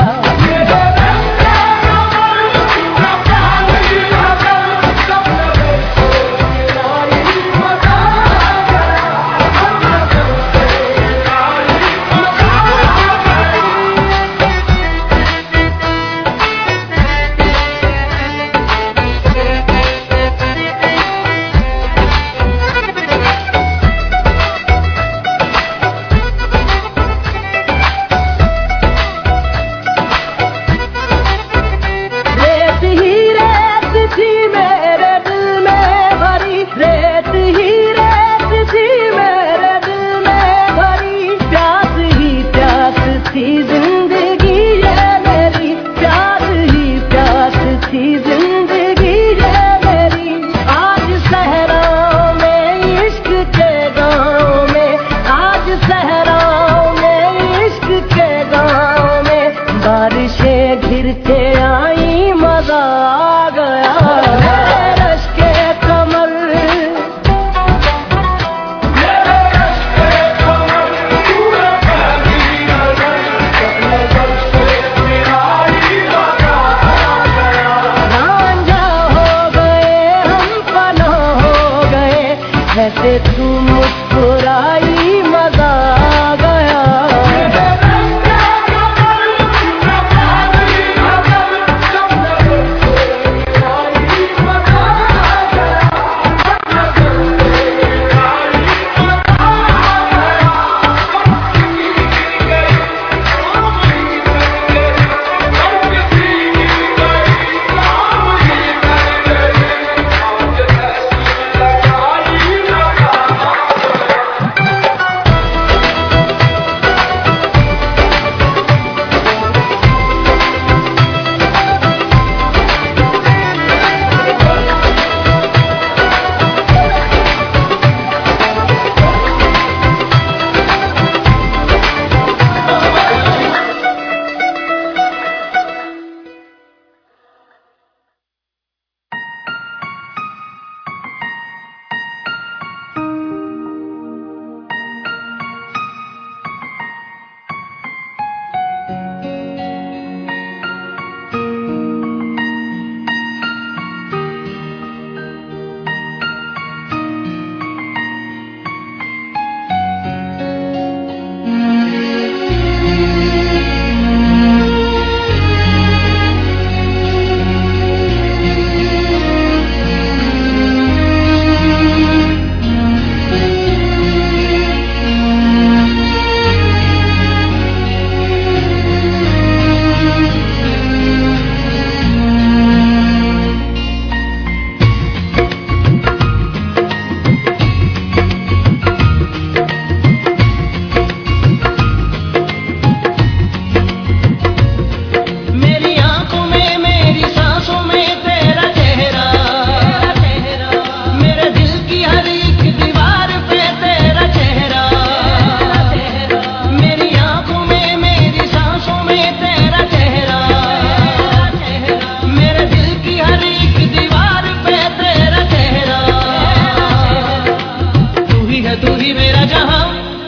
है तू ही मेरा जहां